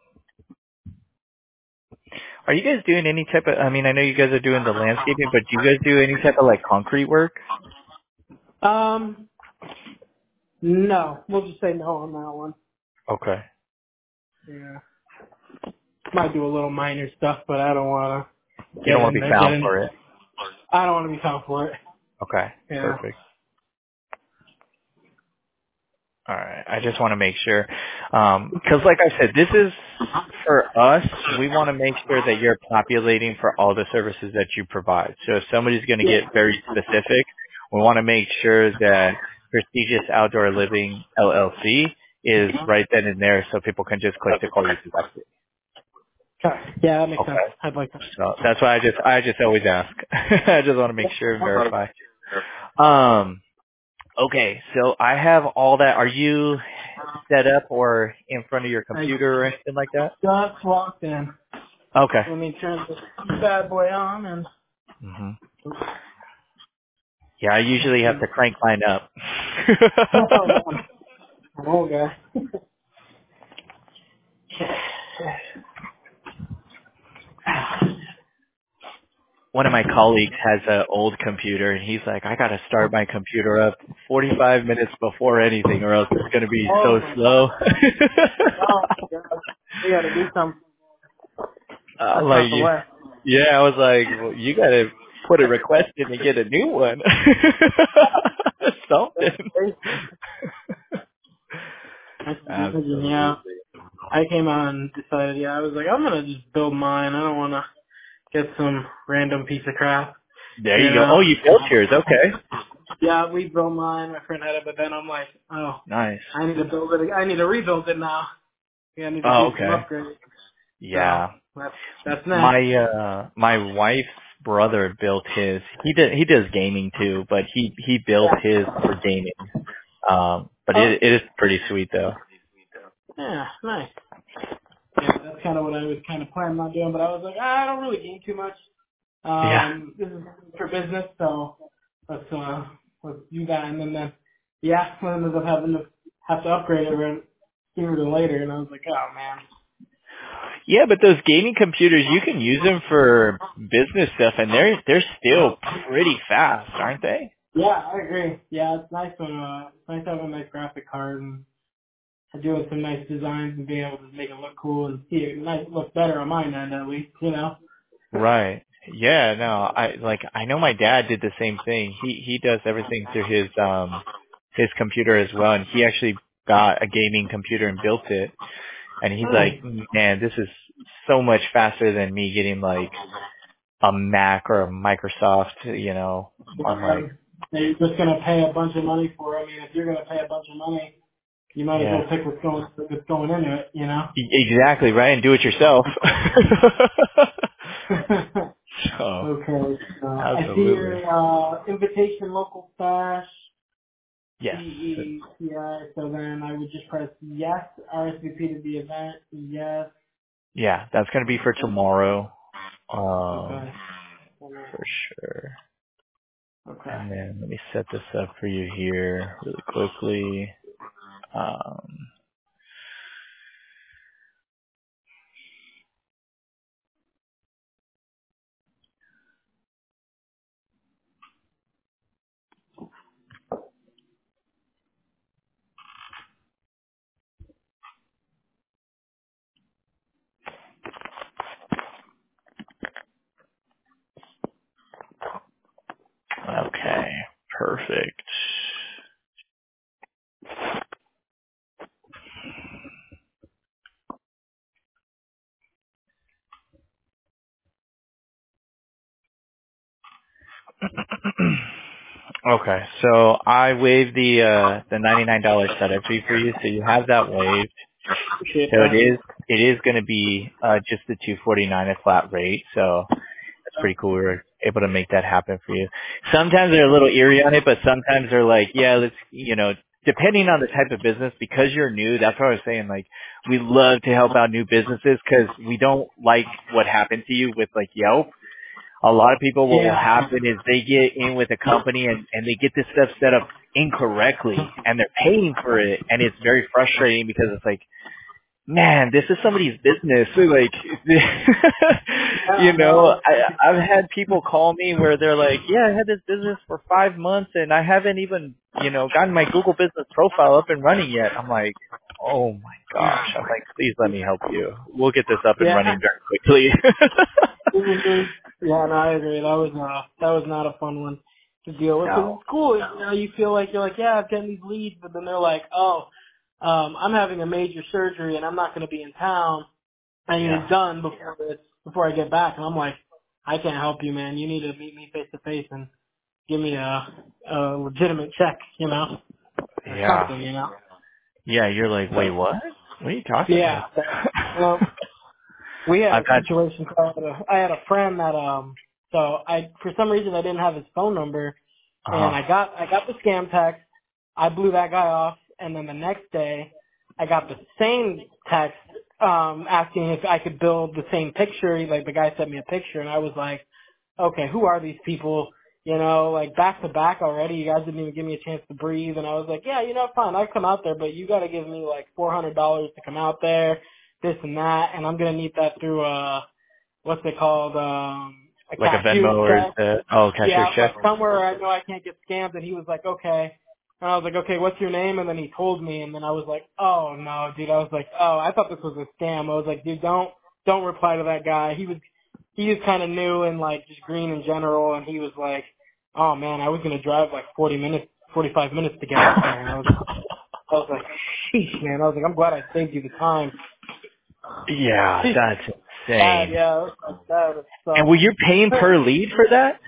Speaker 1: are you guys doing any type of? I mean, I know you guys are doing the landscaping, but do you guys do any type of like concrete work?
Speaker 3: Um, no, we'll just say no on that one.
Speaker 1: Okay,
Speaker 3: Yeah, might do a little minor stuff, but I don't want to
Speaker 1: you
Speaker 3: get
Speaker 1: don't want to
Speaker 3: in
Speaker 1: be
Speaker 3: there. Get
Speaker 1: found
Speaker 3: in.
Speaker 1: for it.
Speaker 3: I don't want to be found for it.
Speaker 1: Okay,
Speaker 3: Yeah.
Speaker 1: perfect. All right. I just want to make sure, because like I said, this is for us. We want to make sure that you're populating for all the services that you provide. So if somebody's going to
Speaker 3: Yeah.
Speaker 1: get very specific, we want to make sure that Prestigious Outdoor Living L L C is right then and there so people can just click to call you directly.
Speaker 3: Okay. Yeah, that makes
Speaker 1: Okay.
Speaker 3: sense. I'd like that.
Speaker 1: So that's why I just I just always ask. I just want to make sure and verify. Um okay, so I have all that. Are you set up or in front of your computer or anything like that?
Speaker 3: I just walked in.
Speaker 1: Okay.
Speaker 3: Let me turn this bad boy on and.
Speaker 1: Mhm. Yeah, I usually have to crank mine up.
Speaker 3: Oh, guy.
Speaker 1: One of my colleagues has an old computer, and he's like, I got to start my computer up forty-five minutes before anything, or else it's going to be
Speaker 3: Oh
Speaker 1: so
Speaker 3: my
Speaker 1: slow.
Speaker 3: god. Oh my god. We gotta do something.
Speaker 1: uh,
Speaker 3: That's
Speaker 1: like,
Speaker 3: not the way.
Speaker 1: yeah, I was like, well, you got to put a request in and get a new one.
Speaker 3: That's
Speaker 1: Something.
Speaker 3: crazy. I can imagine,
Speaker 1: Absolutely.
Speaker 3: yeah. I came out and decided, yeah, I was like, I'm gonna just build mine. I don't wanna get some random piece of crap.
Speaker 1: There
Speaker 3: You
Speaker 1: you go.
Speaker 3: know?
Speaker 1: Oh, you built yours. Okay.
Speaker 3: Yeah, we built mine. My friend had it, but then I'm like, oh,
Speaker 1: Nice.
Speaker 3: I need to build it. I need to rebuild it now. Yeah, I need to
Speaker 1: Oh,
Speaker 3: do some
Speaker 1: okay.
Speaker 3: upgrades. So
Speaker 1: Yeah.
Speaker 3: that's that's next.
Speaker 1: My uh my wife's brother built his. He did he does gaming too, but he he built his for gaming. Um but
Speaker 3: Oh,
Speaker 1: it it is pretty sweet though.
Speaker 3: yeah, nice. Yeah, that's kind of what I was kind of planning on doing, but I was like, ah, I don't really game too much.
Speaker 1: Yeah.
Speaker 3: Um, this is for business, so let's uh let's do that, and then then yeah, I ended up having to have to upgrade it right sooner than later, and I was like, oh man.
Speaker 1: Yeah, but those gaming computers you can use them for business stuff and they're they're still pretty fast, aren't they?
Speaker 3: Yeah, I agree. Yeah, it's nice when uh, it's nice having a nice graphic card and doing some nice designs and being able to make it look cool and see it nice look better on mine end at least, you know.
Speaker 1: Right. Yeah, no, I like I know my dad did the same thing. He he does everything through his um his computer as well, and he actually got a gaming computer and built it. And he's
Speaker 3: Nice.
Speaker 1: like, man, this is so much faster than me getting like a Mac or a Microsoft, you know. I'm like,
Speaker 3: Um, you're just gonna pay a bunch of money for it. I mean, if you're gonna pay a bunch of money, you might as
Speaker 1: yeah,
Speaker 3: well pick what's going what's going into it, you know.
Speaker 1: E- exactly right, and do it yourself. So,
Speaker 3: Okay. Uh, I see
Speaker 1: absolutely,
Speaker 3: your uh, invitation local stash, C
Speaker 1: yes,
Speaker 3: E T I. So then I would just press yes, R S V P to the event, yes.
Speaker 1: yeah, that's gonna be for tomorrow, um,
Speaker 3: Okay.
Speaker 1: for sure.
Speaker 3: Okay.
Speaker 1: And then let me set this up for you here really quickly. Um, okay, perfect. Okay, so I waived the uh the ninety-nine dollars setup fee for you, so you have that waived.
Speaker 3: Appreciate
Speaker 1: So it
Speaker 3: that.
Speaker 1: is it is going to be uh just the two forty-nine a flat rate. So that's pretty cool. We were able to make that happen for you. Sometimes they're a little eerie on it, but sometimes they're like, yeah, let's you know, depending on the type of business, because you're new. That's what I was saying. Like, we love to help out new businesses because we don't like what happened to you with like Yelp. A lot of people, what will
Speaker 3: Yeah.
Speaker 1: happen is they get in with a company and, and they get this stuff set up incorrectly and they're paying for it and it's very frustrating because it's like, man, this is somebody's business. So like, you
Speaker 3: Yeah,
Speaker 1: know,
Speaker 3: no.
Speaker 1: I, I've had people call me where they're like, yeah, I had this business for five months and I haven't even, you know, gotten my Google business profile up and running yet. I'm like, oh my gosh. I'm like, please let me help you. We'll get this up and
Speaker 3: Yeah.
Speaker 1: running very quickly.
Speaker 3: Mhm. Yeah, no, I agree. That was uh, that was not a fun one to deal with. 'Cause
Speaker 1: No.
Speaker 3: it's cool, you know, you feel like you're like, yeah, I'm getting these leads, but then they're like, oh, um, I'm having a major surgery and I'm not going to be in town. I need
Speaker 1: Yeah.
Speaker 3: it done before it's, before I get back. And I'm like, I can't help you, man. You need to meet me face to face and give me a, a legitimate check, you know, or
Speaker 1: Yeah.
Speaker 3: something, you know.
Speaker 1: Yeah, you're like, wait, what? What are you talking
Speaker 3: Yeah.
Speaker 1: about?
Speaker 3: Well, we had a
Speaker 1: I've got,
Speaker 3: situation. I had a, I had a friend that um. So I, for some reason, I didn't have his phone number, and
Speaker 1: uh-huh.
Speaker 3: I got I got the scam text. I blew that guy off, and then the next day, I got the same text um asking if I could build the same picture. Like the guy sent me a picture, and I was like, okay, who are these people? You know, like back to back already. You guys didn't even give me a chance to breathe, and I was like, yeah, you know, fine, I'll come out there, but you got to give me like four hundred dollars to come out there, this and that, and I'm gonna need that through uh what's it called, um, a
Speaker 1: Like a
Speaker 3: cashier's
Speaker 1: Venmo or
Speaker 3: check.
Speaker 1: the, oh, cashier's
Speaker 3: Yeah,
Speaker 1: check?
Speaker 3: like somewhere I know I can't get scammed, and he was like, okay. And I was like, okay, what's your name? And then he told me, and then I was like, oh no, dude. I was like, oh, I thought this was a scam. I was like, dude, don't, don't reply to that guy. He was, he was kind of new and like just green in general, and he was like, oh man, I was gonna drive like forty minutes, forty-five minutes to get out there. And I was, I was like, sheesh, man. I was like, I'm glad I saved you the time.
Speaker 1: Yeah, that's
Speaker 3: Bad,
Speaker 1: insane.
Speaker 3: yeah, it was bad.
Speaker 1: And were
Speaker 3: So.
Speaker 1: you paying per lead for that?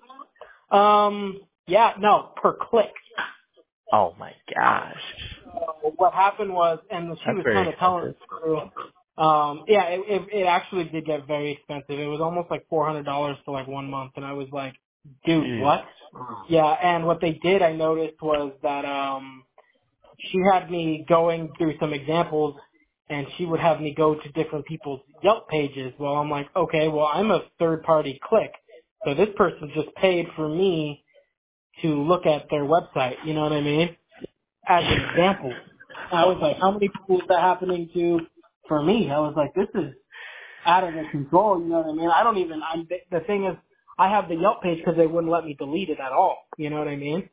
Speaker 3: Um, yeah, no, per click.
Speaker 1: Oh my gosh.
Speaker 3: So what happened was, and she
Speaker 1: That's
Speaker 3: was
Speaker 1: very
Speaker 3: kind of telling
Speaker 1: expensive.
Speaker 3: us through, um, yeah, it, it, it actually did get very expensive. It was almost like four hundred dollars for like one month, and I was like, dude,
Speaker 1: Jeez.
Speaker 3: what? Yeah, and what they did, I noticed, was that, um, she had me going through some examples, and she would have me go to different people's Yelp pages. Well, I'm like, okay, well, I'm a third party click, so this person just paid for me to look at their website, you know what I mean? As an example. I was like, how many people is that happening to for me? I was like, this is out of their control, you know what I mean? I don't even, I'm, the thing is, I have the Yelp page because they wouldn't let me delete it at all, you know what I mean?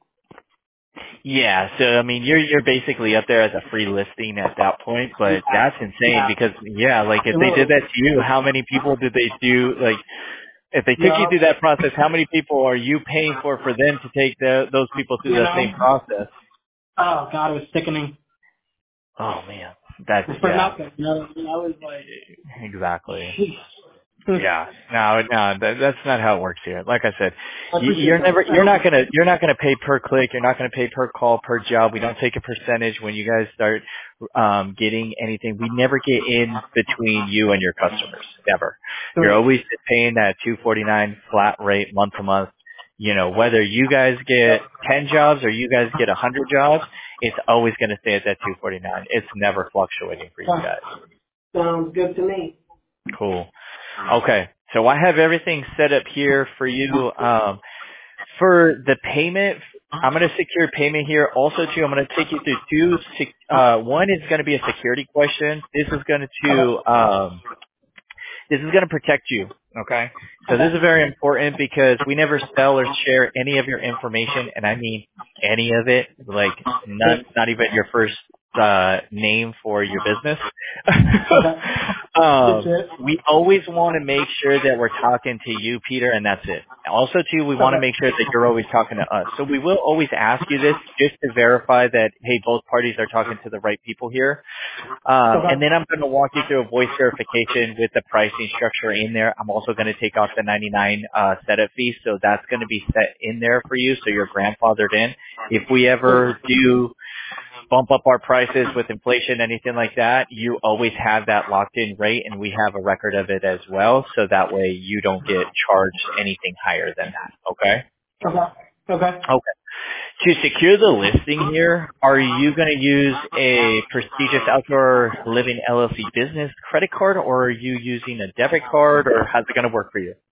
Speaker 1: Yeah, so I mean, you're you're basically up there as a free listing at that point,
Speaker 3: Yeah,
Speaker 1: but that's insane
Speaker 3: yeah,
Speaker 1: because yeah, like if
Speaker 3: it
Speaker 1: they did
Speaker 3: really
Speaker 1: that
Speaker 3: is.
Speaker 1: to you, how many people did they do? Like, if they took you
Speaker 3: Yeah,
Speaker 1: through that process, how many people are you paying for for them to take the, those people through
Speaker 3: you
Speaker 1: that
Speaker 3: know?
Speaker 1: same process?
Speaker 3: Oh God, it was sickening.
Speaker 1: Oh man, that's
Speaker 3: For
Speaker 1: yeah,
Speaker 3: nothing, you know what I mean? I was like,
Speaker 1: exactly.
Speaker 3: sheesh.
Speaker 1: Yeah, no, no, that, that's not how it works here. Like I said,
Speaker 3: I
Speaker 1: you,
Speaker 3: appreciate
Speaker 1: you're
Speaker 3: that.
Speaker 1: never,
Speaker 3: I
Speaker 1: you're
Speaker 3: hope
Speaker 1: not gonna, you're not gonna pay per click. You're not gonna pay per call, per job. We don't take a percentage when you guys start um, getting anything. We never get in between you and your customers. Never. You're
Speaker 3: so.
Speaker 1: always paying that two forty nine flat rate month to month. You know, whether you guys get ten jobs or you guys get a hundred jobs, it's always going to stay at that two forty nine. It's never fluctuating for you guys.
Speaker 3: Sounds good to me.
Speaker 1: Cool. Okay. So I have everything set up here for you. Um, for the payment, I'm going to secure payment here. Also, too, I'm going to take you through two. sec- Uh, one is going to be a security question. This is going
Speaker 3: Okay.
Speaker 1: to um, this is going to protect you. Okay. So this
Speaker 3: Okay.
Speaker 1: is very important because we never sell or share any of your information, and I mean any of it, like not
Speaker 3: Good.
Speaker 1: not even your first uh, name for your business.
Speaker 3: Okay. Good
Speaker 1: um,
Speaker 3: shit.
Speaker 1: we always want to make sure that we're talking to you, Peter, and that's it. Also, too, we want to
Speaker 3: Okay.
Speaker 1: make sure that you're always talking to us. So we will always ask you this just to verify that, hey, both parties are talking to the right people here. Um,
Speaker 3: Okay.
Speaker 1: and then I'm going to walk you through a voice verification with the pricing structure in there. I'm also going to take off the ninety-nine uh, setup fee, so that's going to be set in there for you, so you're grandfathered in. If we ever do bump up our prices with inflation, anything like that, you always have that locked in rate, and we have a record of it as well, so that way you don't get charged anything higher than that. Okay?
Speaker 3: Okay. Okay.
Speaker 1: Okay. To secure the listing here, are you going to use a prestigious outdoor living L L C business credit card, or are you using a debit card, or how's it going to work for you?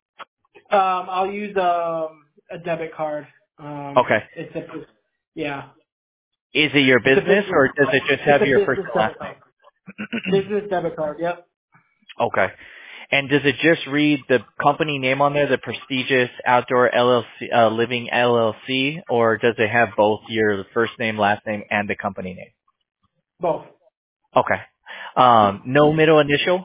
Speaker 3: Um, I'll use um a debit card. Um,
Speaker 1: Okay.
Speaker 3: it's a yeah.
Speaker 1: Is it your
Speaker 3: It's a
Speaker 1: business,
Speaker 3: business.
Speaker 1: or does it just
Speaker 3: It's
Speaker 1: have
Speaker 3: a
Speaker 1: your first
Speaker 3: business
Speaker 1: and
Speaker 3: debit
Speaker 1: last
Speaker 3: card.
Speaker 1: name?
Speaker 3: Business debit card. Yep.
Speaker 1: Okay. And does it just read the company name on there, the prestigious outdoor L L C, uh, living L L C, or does it have both your first name, last name, and the company name?
Speaker 3: Both.
Speaker 1: Okay. Um, no middle initial?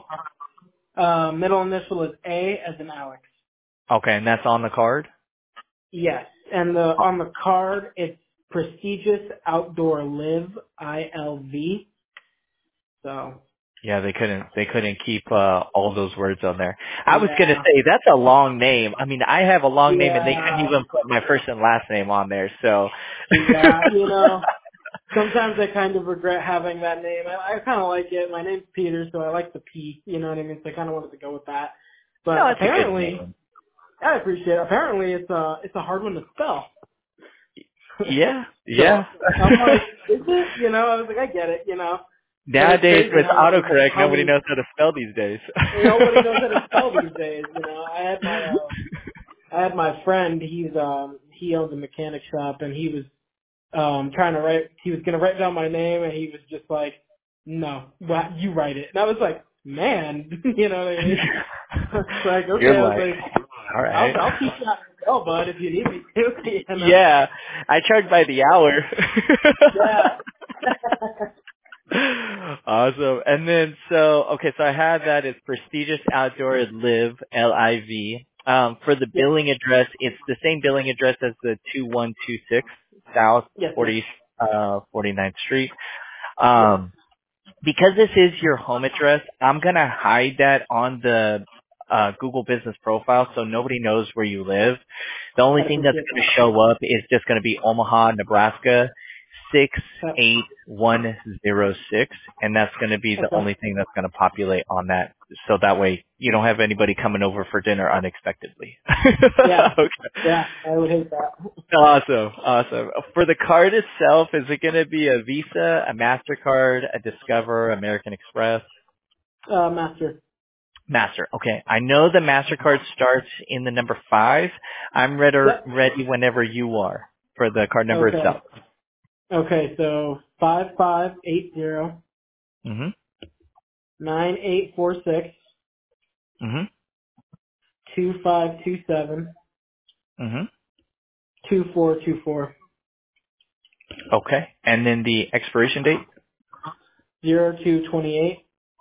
Speaker 3: Uh, middle initial is A as in Alex.
Speaker 1: Okay, and that's on the card?
Speaker 3: Yes, and the on the card it's prestigious outdoor live I L V. So
Speaker 1: Yeah, they couldn't they couldn't keep uh all those words on there. I was gonna
Speaker 3: Yeah.
Speaker 1: say that's a long name. I mean, I have a long name and they couldn't
Speaker 3: Yeah.
Speaker 1: even put my first and last name on there, so
Speaker 3: Yeah. You know, sometimes I kind of regret having that name. I, I kind of like it. My name's Peter, so I like the P. You know what I mean? So I kind of wanted to go with that. But
Speaker 1: no, it's a good
Speaker 3: apparently,
Speaker 1: name.
Speaker 3: I appreciate it. Apparently, it's a it's a hard one to spell.
Speaker 1: Yeah,
Speaker 3: So
Speaker 1: yeah.
Speaker 3: I'm like, is it? You know, I was like, I get it. You know, but it's
Speaker 1: Nowadays
Speaker 3: crazy
Speaker 1: with
Speaker 3: how many
Speaker 1: autocorrect,
Speaker 3: how
Speaker 1: nobody
Speaker 3: many
Speaker 1: knows how to spell these days.
Speaker 3: nobody knows how to spell these days. You know, I had my um, I had my friend. He's um he owns a mechanic shop, and he was um trying to write. He was gonna write down my name, and he was just like, no, well, you write it. And I was like, man, you know what I mean? It's like, okay,
Speaker 1: You're
Speaker 3: I was
Speaker 1: like,
Speaker 3: like,
Speaker 1: all
Speaker 3: I'll
Speaker 1: right.
Speaker 3: I'll teach you how to spell, bud, if you need me to. You know?
Speaker 1: Yeah, I charge by the hour.
Speaker 3: Yeah.
Speaker 1: Awesome. And then so okay, so I have that it's prestigious outdoor live L I V. Um, for the
Speaker 3: Yep.
Speaker 1: billing address, it's the same billing address as the two one two six South
Speaker 3: Yes, sir.
Speaker 1: forty uh forty-ninth Street.
Speaker 3: Yes.
Speaker 1: Um, because this is your home address, I'm gonna hide that on the uh, Google Business Profile so nobody knows where you live. The only
Speaker 3: I'd
Speaker 1: thing that's
Speaker 3: appreciate
Speaker 1: gonna show up is just gonna be Omaha, Nebraska, six
Speaker 3: that.
Speaker 1: eight one zero six, and that's gonna be the
Speaker 3: Okay.
Speaker 1: only thing that's gonna populate on that. So that way you don't have anybody coming over for dinner unexpectedly.
Speaker 3: Yeah.
Speaker 1: Okay.
Speaker 3: Yeah. I would hate that.
Speaker 1: Awesome, awesome. For the card itself, is it going to be a Visa, a MasterCard, a Discover, American Express?
Speaker 3: Uh, master.
Speaker 1: Master. Okay. I know the MasterCard starts in the number five. I'm ready,
Speaker 3: Yep.
Speaker 1: ready whenever you are for the card number
Speaker 3: Okay.
Speaker 1: itself.
Speaker 3: Okay. So five five eight zero
Speaker 1: Mm-hmm.
Speaker 3: nine eight four six
Speaker 1: Mm-hmm.
Speaker 3: two five two seven
Speaker 1: Mm-hmm.
Speaker 3: two four two four
Speaker 1: Okay. And then the expiration date
Speaker 3: zero two twenty eight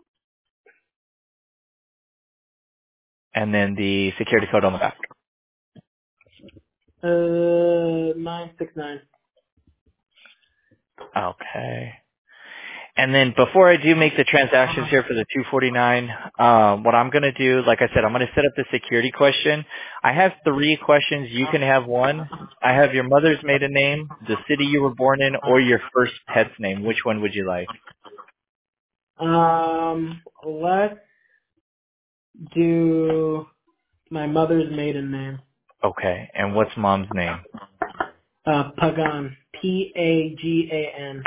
Speaker 1: and then the security code on the back.
Speaker 3: uh nine six nine.
Speaker 1: Okay. And then before I do make the transactions here for the two forty-nine, um, what I'm going to do, like I said, I'm going to set up the security question. I have three questions. You can have one. I have your mother's maiden name, the city you were born in, or your first pet's name. Which one would you like?
Speaker 3: Um, let's do my mother's maiden name.
Speaker 1: Okay. And what's mom's name?
Speaker 3: Uh, Pagan. P A G A N.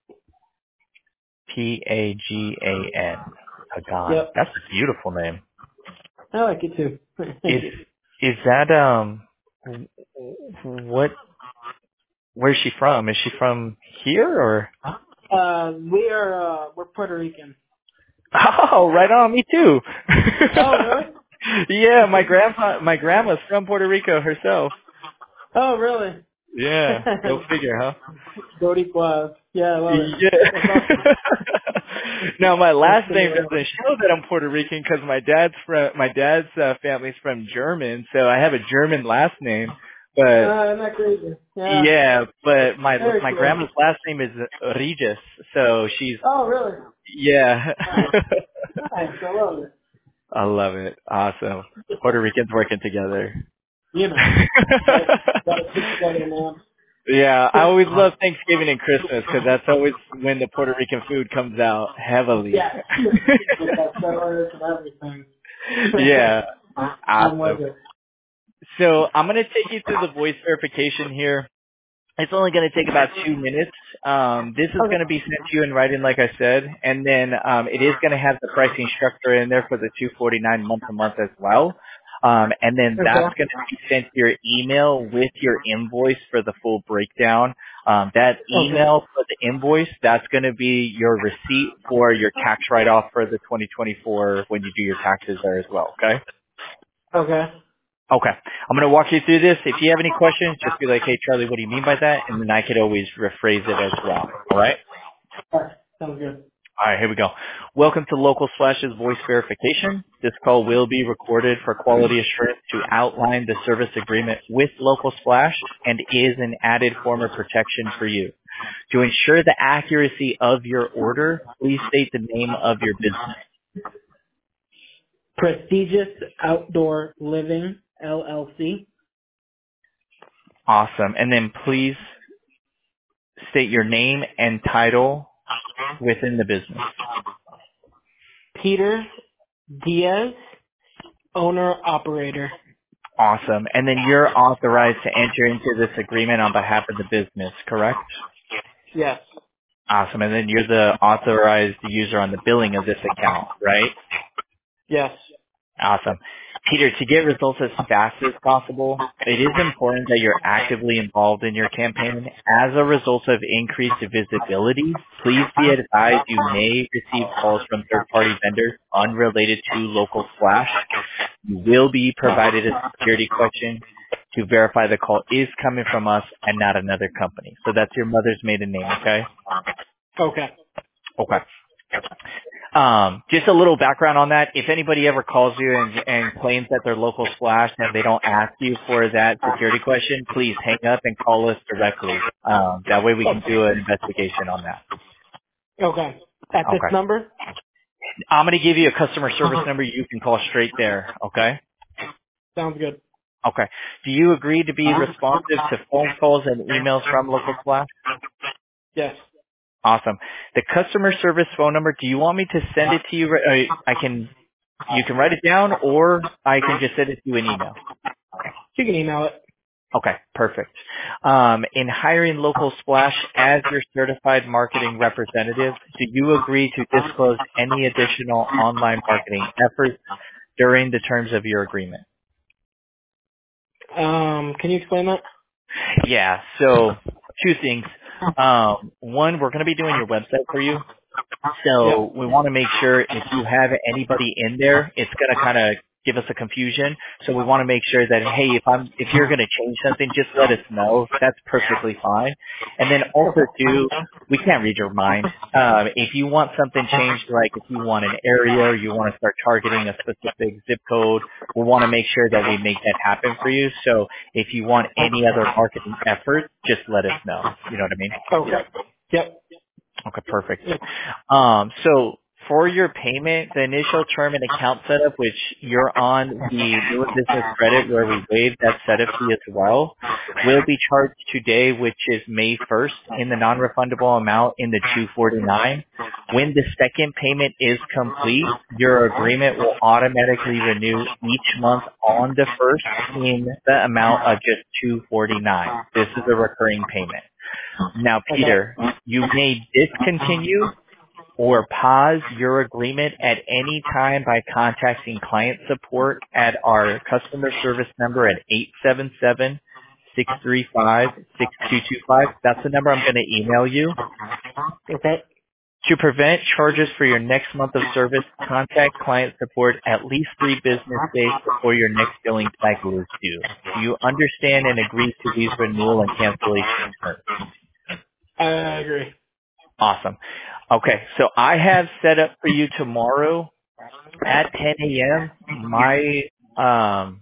Speaker 1: P A G A N. Pagan.
Speaker 3: Yep.
Speaker 1: That's a beautiful name.
Speaker 3: I like it too. Thank
Speaker 1: Is
Speaker 3: you.
Speaker 1: is that um what? Where's she from? Is she from here or?
Speaker 3: Uh, we are, uh, we're Puerto Rican.
Speaker 1: Oh, right on. Me too.
Speaker 3: Oh, really?
Speaker 1: Yeah, my grandpa, my grandma's from Puerto Rico herself.
Speaker 3: Oh, really?
Speaker 1: Yeah, go figure, huh?
Speaker 3: Boricua. Yeah, I love it. That's
Speaker 1: Yeah.
Speaker 3: awesome.
Speaker 1: Now my
Speaker 3: That's
Speaker 1: last name
Speaker 3: similar.
Speaker 1: doesn't show that I'm Puerto Rican because my dad's from my dad's uh, family's from German, so I have a German last name. But
Speaker 3: Uh, isn't that crazy? Yeah.
Speaker 1: yeah, but my
Speaker 3: Very
Speaker 1: my
Speaker 3: cool.
Speaker 1: grandma's last name is Regis, so she's
Speaker 3: Oh, really?
Speaker 1: yeah.
Speaker 3: Nice. Nice. I love it.
Speaker 1: I love it. Awesome. Puerto Ricans working together.
Speaker 3: You know. Gotta, gotta stick together, man.
Speaker 1: Yeah, I always love Thanksgiving and Christmas because that's always when the Puerto Rican food comes out heavily.
Speaker 3: Yeah. With that sellers and everything.
Speaker 1: Yeah,
Speaker 3: I'm with
Speaker 1: awesome.
Speaker 3: it.
Speaker 1: So I'm going to take you through the voice verification here. It's only going to take about two minutes. Um, this is
Speaker 3: Okay.
Speaker 1: going to be sent to you in writing, like I said, and then um, it is going to have the pricing structure in there for the two forty-nine month to month as well. Um, and then that's
Speaker 3: Okay.
Speaker 1: going to be sent to your email with your invoice for the full breakdown. Um, that
Speaker 3: Okay.
Speaker 1: email for the invoice, that's going to be your receipt for your tax write-off for the twenty twenty-four when you do your taxes there as well. Okay.
Speaker 3: Okay.
Speaker 1: Okay. I'm going to walk you through this. If you have any questions, just be like, hey, Charlie, what do you mean by that? And then I could always rephrase it as well. All right?
Speaker 3: All right. Sounds good.
Speaker 1: All right, here we go. Welcome to Local Splash's voice verification. This call will be recorded for quality assurance to outline the service agreement with Local Splash and is an added form of protection for you. To ensure the accuracy of your order, please state the name of your business.
Speaker 3: Prestigious Outdoor Living, L L C.
Speaker 1: Awesome. And then please state your name and title within the business.
Speaker 3: Peter Diaz, owner operator.
Speaker 1: Awesome. And then you're authorized to enter into this agreement on behalf of the business, correct?
Speaker 3: Yes.
Speaker 1: Awesome. And then you're the authorized user on the billing of this account, right?
Speaker 3: Yes.
Speaker 1: Awesome. Peter, to get results as fast as possible, it is important that you're actively involved in your campaign. As a result of increased visibility, please be advised you may receive calls from third-party vendors unrelated to Local Splash. You will be provided a security question to verify the call is coming from us and not another company. So that's your mother's maiden name, okay?
Speaker 3: Okay.
Speaker 1: Okay. Um, just a little background on that. If anybody ever calls you and, and claims that they're Local Splash and they don't ask you for that security question, please hang up and call us directly. Um, that way we can do an investigation on that.
Speaker 3: Okay. At this
Speaker 1: Okay.
Speaker 3: number?
Speaker 1: I'm going to give you a customer service number. You can call straight there. Okay?
Speaker 3: Sounds good.
Speaker 1: Okay. Do you agree to be responsive to phone calls and emails from Local Splash?
Speaker 3: Yes.
Speaker 1: Awesome. The customer service phone number, do you want me to send it to you? Uh, I can, you can write it down, or I can just send it to you in email.
Speaker 3: You can email it.
Speaker 1: Okay, perfect. Um, in hiring Local Splash as your certified marketing representative, do you agree to disclose any additional online marketing efforts during the terms of your agreement?
Speaker 3: Um, can you explain that?
Speaker 1: Yeah, so two things. Um, one, we're going to be doing your website for you. So
Speaker 3: Yep.
Speaker 1: we want to make sure if you have anybody in there, it's going to kind of give us a confusion. So we want to make sure that, hey, if I'm, if you're going to change something, just let us know. That's perfectly fine. And then also too, we can't read your mind. Um, if you want something changed, like if you want an area or you want to start targeting a specific zip code, we want to make sure that we make that happen for you. So if you want any other marketing efforts, just let us know. You know what I mean?
Speaker 3: Okay. Yep.
Speaker 1: Okay, perfect. Um, so for your payment, the initial term and account setup, which you're on the new business credit where we waive that setup fee as well, will be charged today, which is May first, in the non-refundable amount in the two forty-nine. When the second payment is complete, your agreement will automatically renew each month on the first in the amount of just two forty-nine. This is a recurring payment. Now, Peter, you may discontinue or pause your agreement at any time by contacting client support at our customer service number at eight seven seven, six three five, six two two five. That's the number I'm going to email you.
Speaker 3: Okay.
Speaker 1: To prevent charges for your next month of service, contact client support at least three business days before your next billing cycle is due. Do you understand and agree to these renewal and cancellation terms?
Speaker 3: I agree.
Speaker 1: Awesome. Okay, so I have set up for you tomorrow at ten a.m. My um,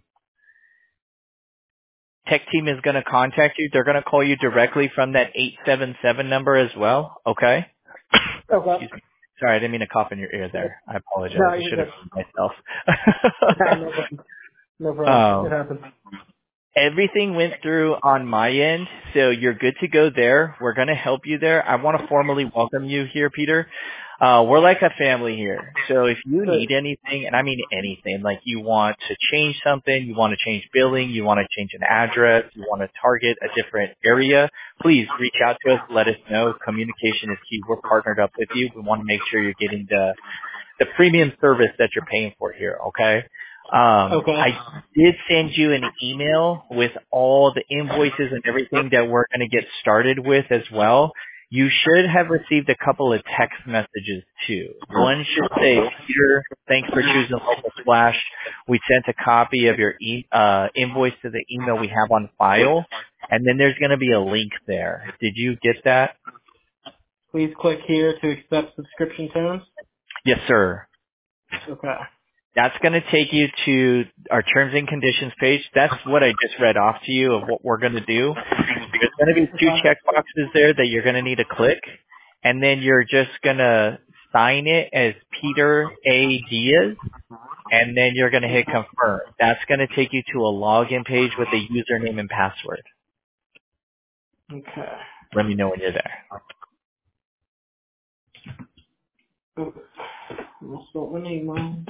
Speaker 1: tech team is going to contact you. They're going to call you directly from that eight seven seven number as well, okay?
Speaker 3: Okay.
Speaker 1: Excuse me. Sorry, I didn't mean to cough in your ear there. I apologize.
Speaker 3: No,
Speaker 1: I
Speaker 3: you're
Speaker 1: should have
Speaker 3: good.
Speaker 1: myself.
Speaker 3: no problem. No problem. It
Speaker 1: um,
Speaker 3: happens.
Speaker 1: Everything went through on my end, so you're good to go there. We're going to help you there. I want to formally welcome you here, Peter. Uh, we're like a family here. So if you need anything, and I mean anything, like you want to change something, you want to change billing, you want to change an address, you want to target a different area, please reach out to us. Let us know. Communication is key. We're partnered up with you. We want to make sure you're getting the the premium service that you're paying for here, okay? Um,
Speaker 3: Okay.
Speaker 1: I did send you an email with all the invoices and everything that we're going to get started with as well. You should have received a couple of text messages too. One should say, Peter, thanks for choosing Local Splash. We sent a copy of your e- uh, invoice to the email we have on file. And then there's going to be a link there. Did you get that?
Speaker 3: Please click here to accept subscription terms.
Speaker 1: Yes, sir.
Speaker 3: Okay.
Speaker 1: That's going to take you to our terms and conditions page. That's what I just read off to you of what we're going to do. There's going to be two check boxes there that you're going to need to click, and then you're just going to sign it as Peter A. Diaz, and then you're going to hit confirm. That's going to take you to a login page with a username and password.
Speaker 3: Okay.
Speaker 1: Let me know when you're there.
Speaker 3: Okay. I'll spell my name wrong.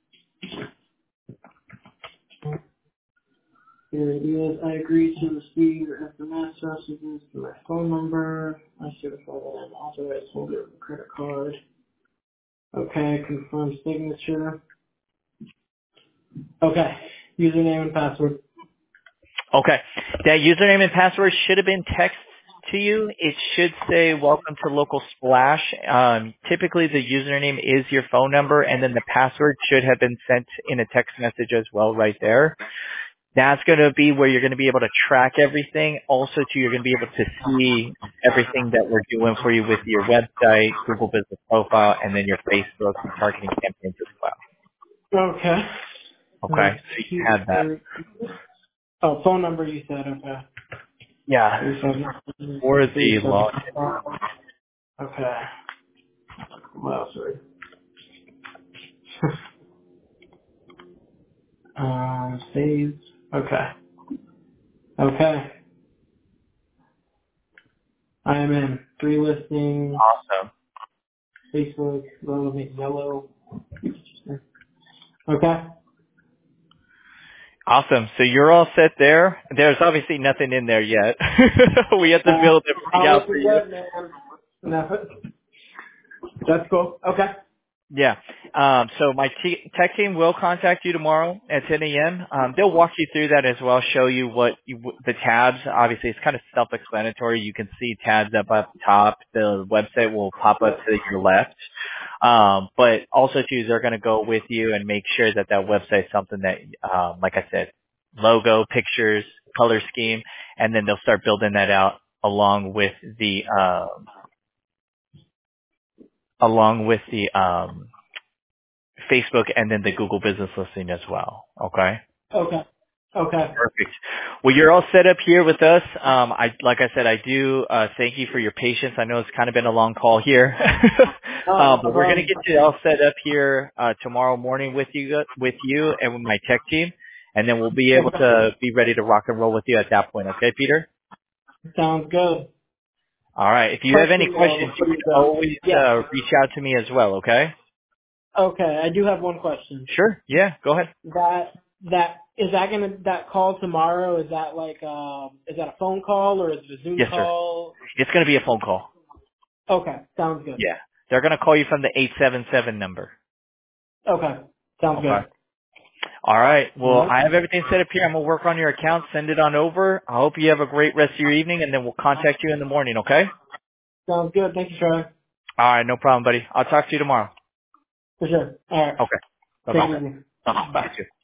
Speaker 3: Here it is. I agree to receive your S M S messages to my phone number. I certify that I'm authorized holder of a credit card. Okay, confirm signature. Okay, username and password.
Speaker 1: Okay. That username and password should have been text to you. It should say welcome to Local Splash. Um, typically the username is your phone number, and then the password should have been sent in a text message as well right there. That's going to be where you're going to be able to track everything. Also, too, you're going to be able to see everything that we're doing for you with your website, Google Business Profile, and then your Facebook marketing campaigns as well.
Speaker 3: Okay.
Speaker 1: Okay, so you have that.
Speaker 3: Oh, phone number you said, okay.
Speaker 1: Yeah. Or the log.
Speaker 3: Okay. Well, sorry. uh, save. Okay. Okay. I am in. Three listings.
Speaker 1: Awesome.
Speaker 3: Facebook, low, make yellow. Okay.
Speaker 1: Awesome. So you're all set there. There's obviously nothing in there yet. We have to build everything out for you.
Speaker 3: Good, man. No. That's cool. Okay.
Speaker 1: Yeah. Um, so my t- tech team will contact you tomorrow at ten a.m. Um, they'll walk you through that as well, show you what you, the tabs. Obviously, it's kind of self-explanatory. You can see tabs up at the top. The website will pop up to your left. Um, but also, too, they're going to go with you and make sure that that website's something that, um, like I said, logo, pictures, color scheme, and then they'll start building that out along with the um, along with the um, Facebook and then the Google business listing as well. Okay.
Speaker 3: Okay. Okay.
Speaker 1: Perfect. Well, you're all set up here with us. Um, I, like I said, I do uh, thank you for your patience. I know it's kind of been a long call here,
Speaker 3: Oh,
Speaker 1: um,
Speaker 3: no
Speaker 1: but we're going to
Speaker 3: problem.
Speaker 1: get you all set up here uh, tomorrow morning with you, with you and with my tech team, and then we'll be able to be ready to rock and roll with you at that point. Okay, Peter?
Speaker 3: Sounds good.
Speaker 1: All right. If you have any
Speaker 3: Question, though,
Speaker 1: questions, you
Speaker 3: before
Speaker 1: can
Speaker 3: you go.
Speaker 1: always
Speaker 3: Yeah.
Speaker 1: uh, reach out to me as well. Okay?
Speaker 3: Okay. I do have one question.
Speaker 1: Sure. Yeah. Go ahead.
Speaker 3: That that is that gonna that call tomorrow? Is that like um is that a phone call or is it a Zoom
Speaker 1: Yes, sir.
Speaker 3: call?
Speaker 1: It's going to be a phone call.
Speaker 3: Okay. Sounds good.
Speaker 1: Yeah. They're going to call you from the eight seven seven number.
Speaker 3: Okay. Sounds
Speaker 1: Okay.
Speaker 3: good.
Speaker 1: All right. Well,
Speaker 3: All right.
Speaker 1: I have everything set up here. I'm going to work on your account, send it on over. I hope you have a great rest of your evening, and then we'll contact you in the morning, okay?
Speaker 3: Sounds good. Thank you, Charlie.
Speaker 1: All right. No problem, buddy. I'll talk to you tomorrow.
Speaker 3: For sure. All right.
Speaker 1: Okay.
Speaker 3: Take
Speaker 1: Bye-bye.
Speaker 3: it easy.
Speaker 1: Bye-bye. You too.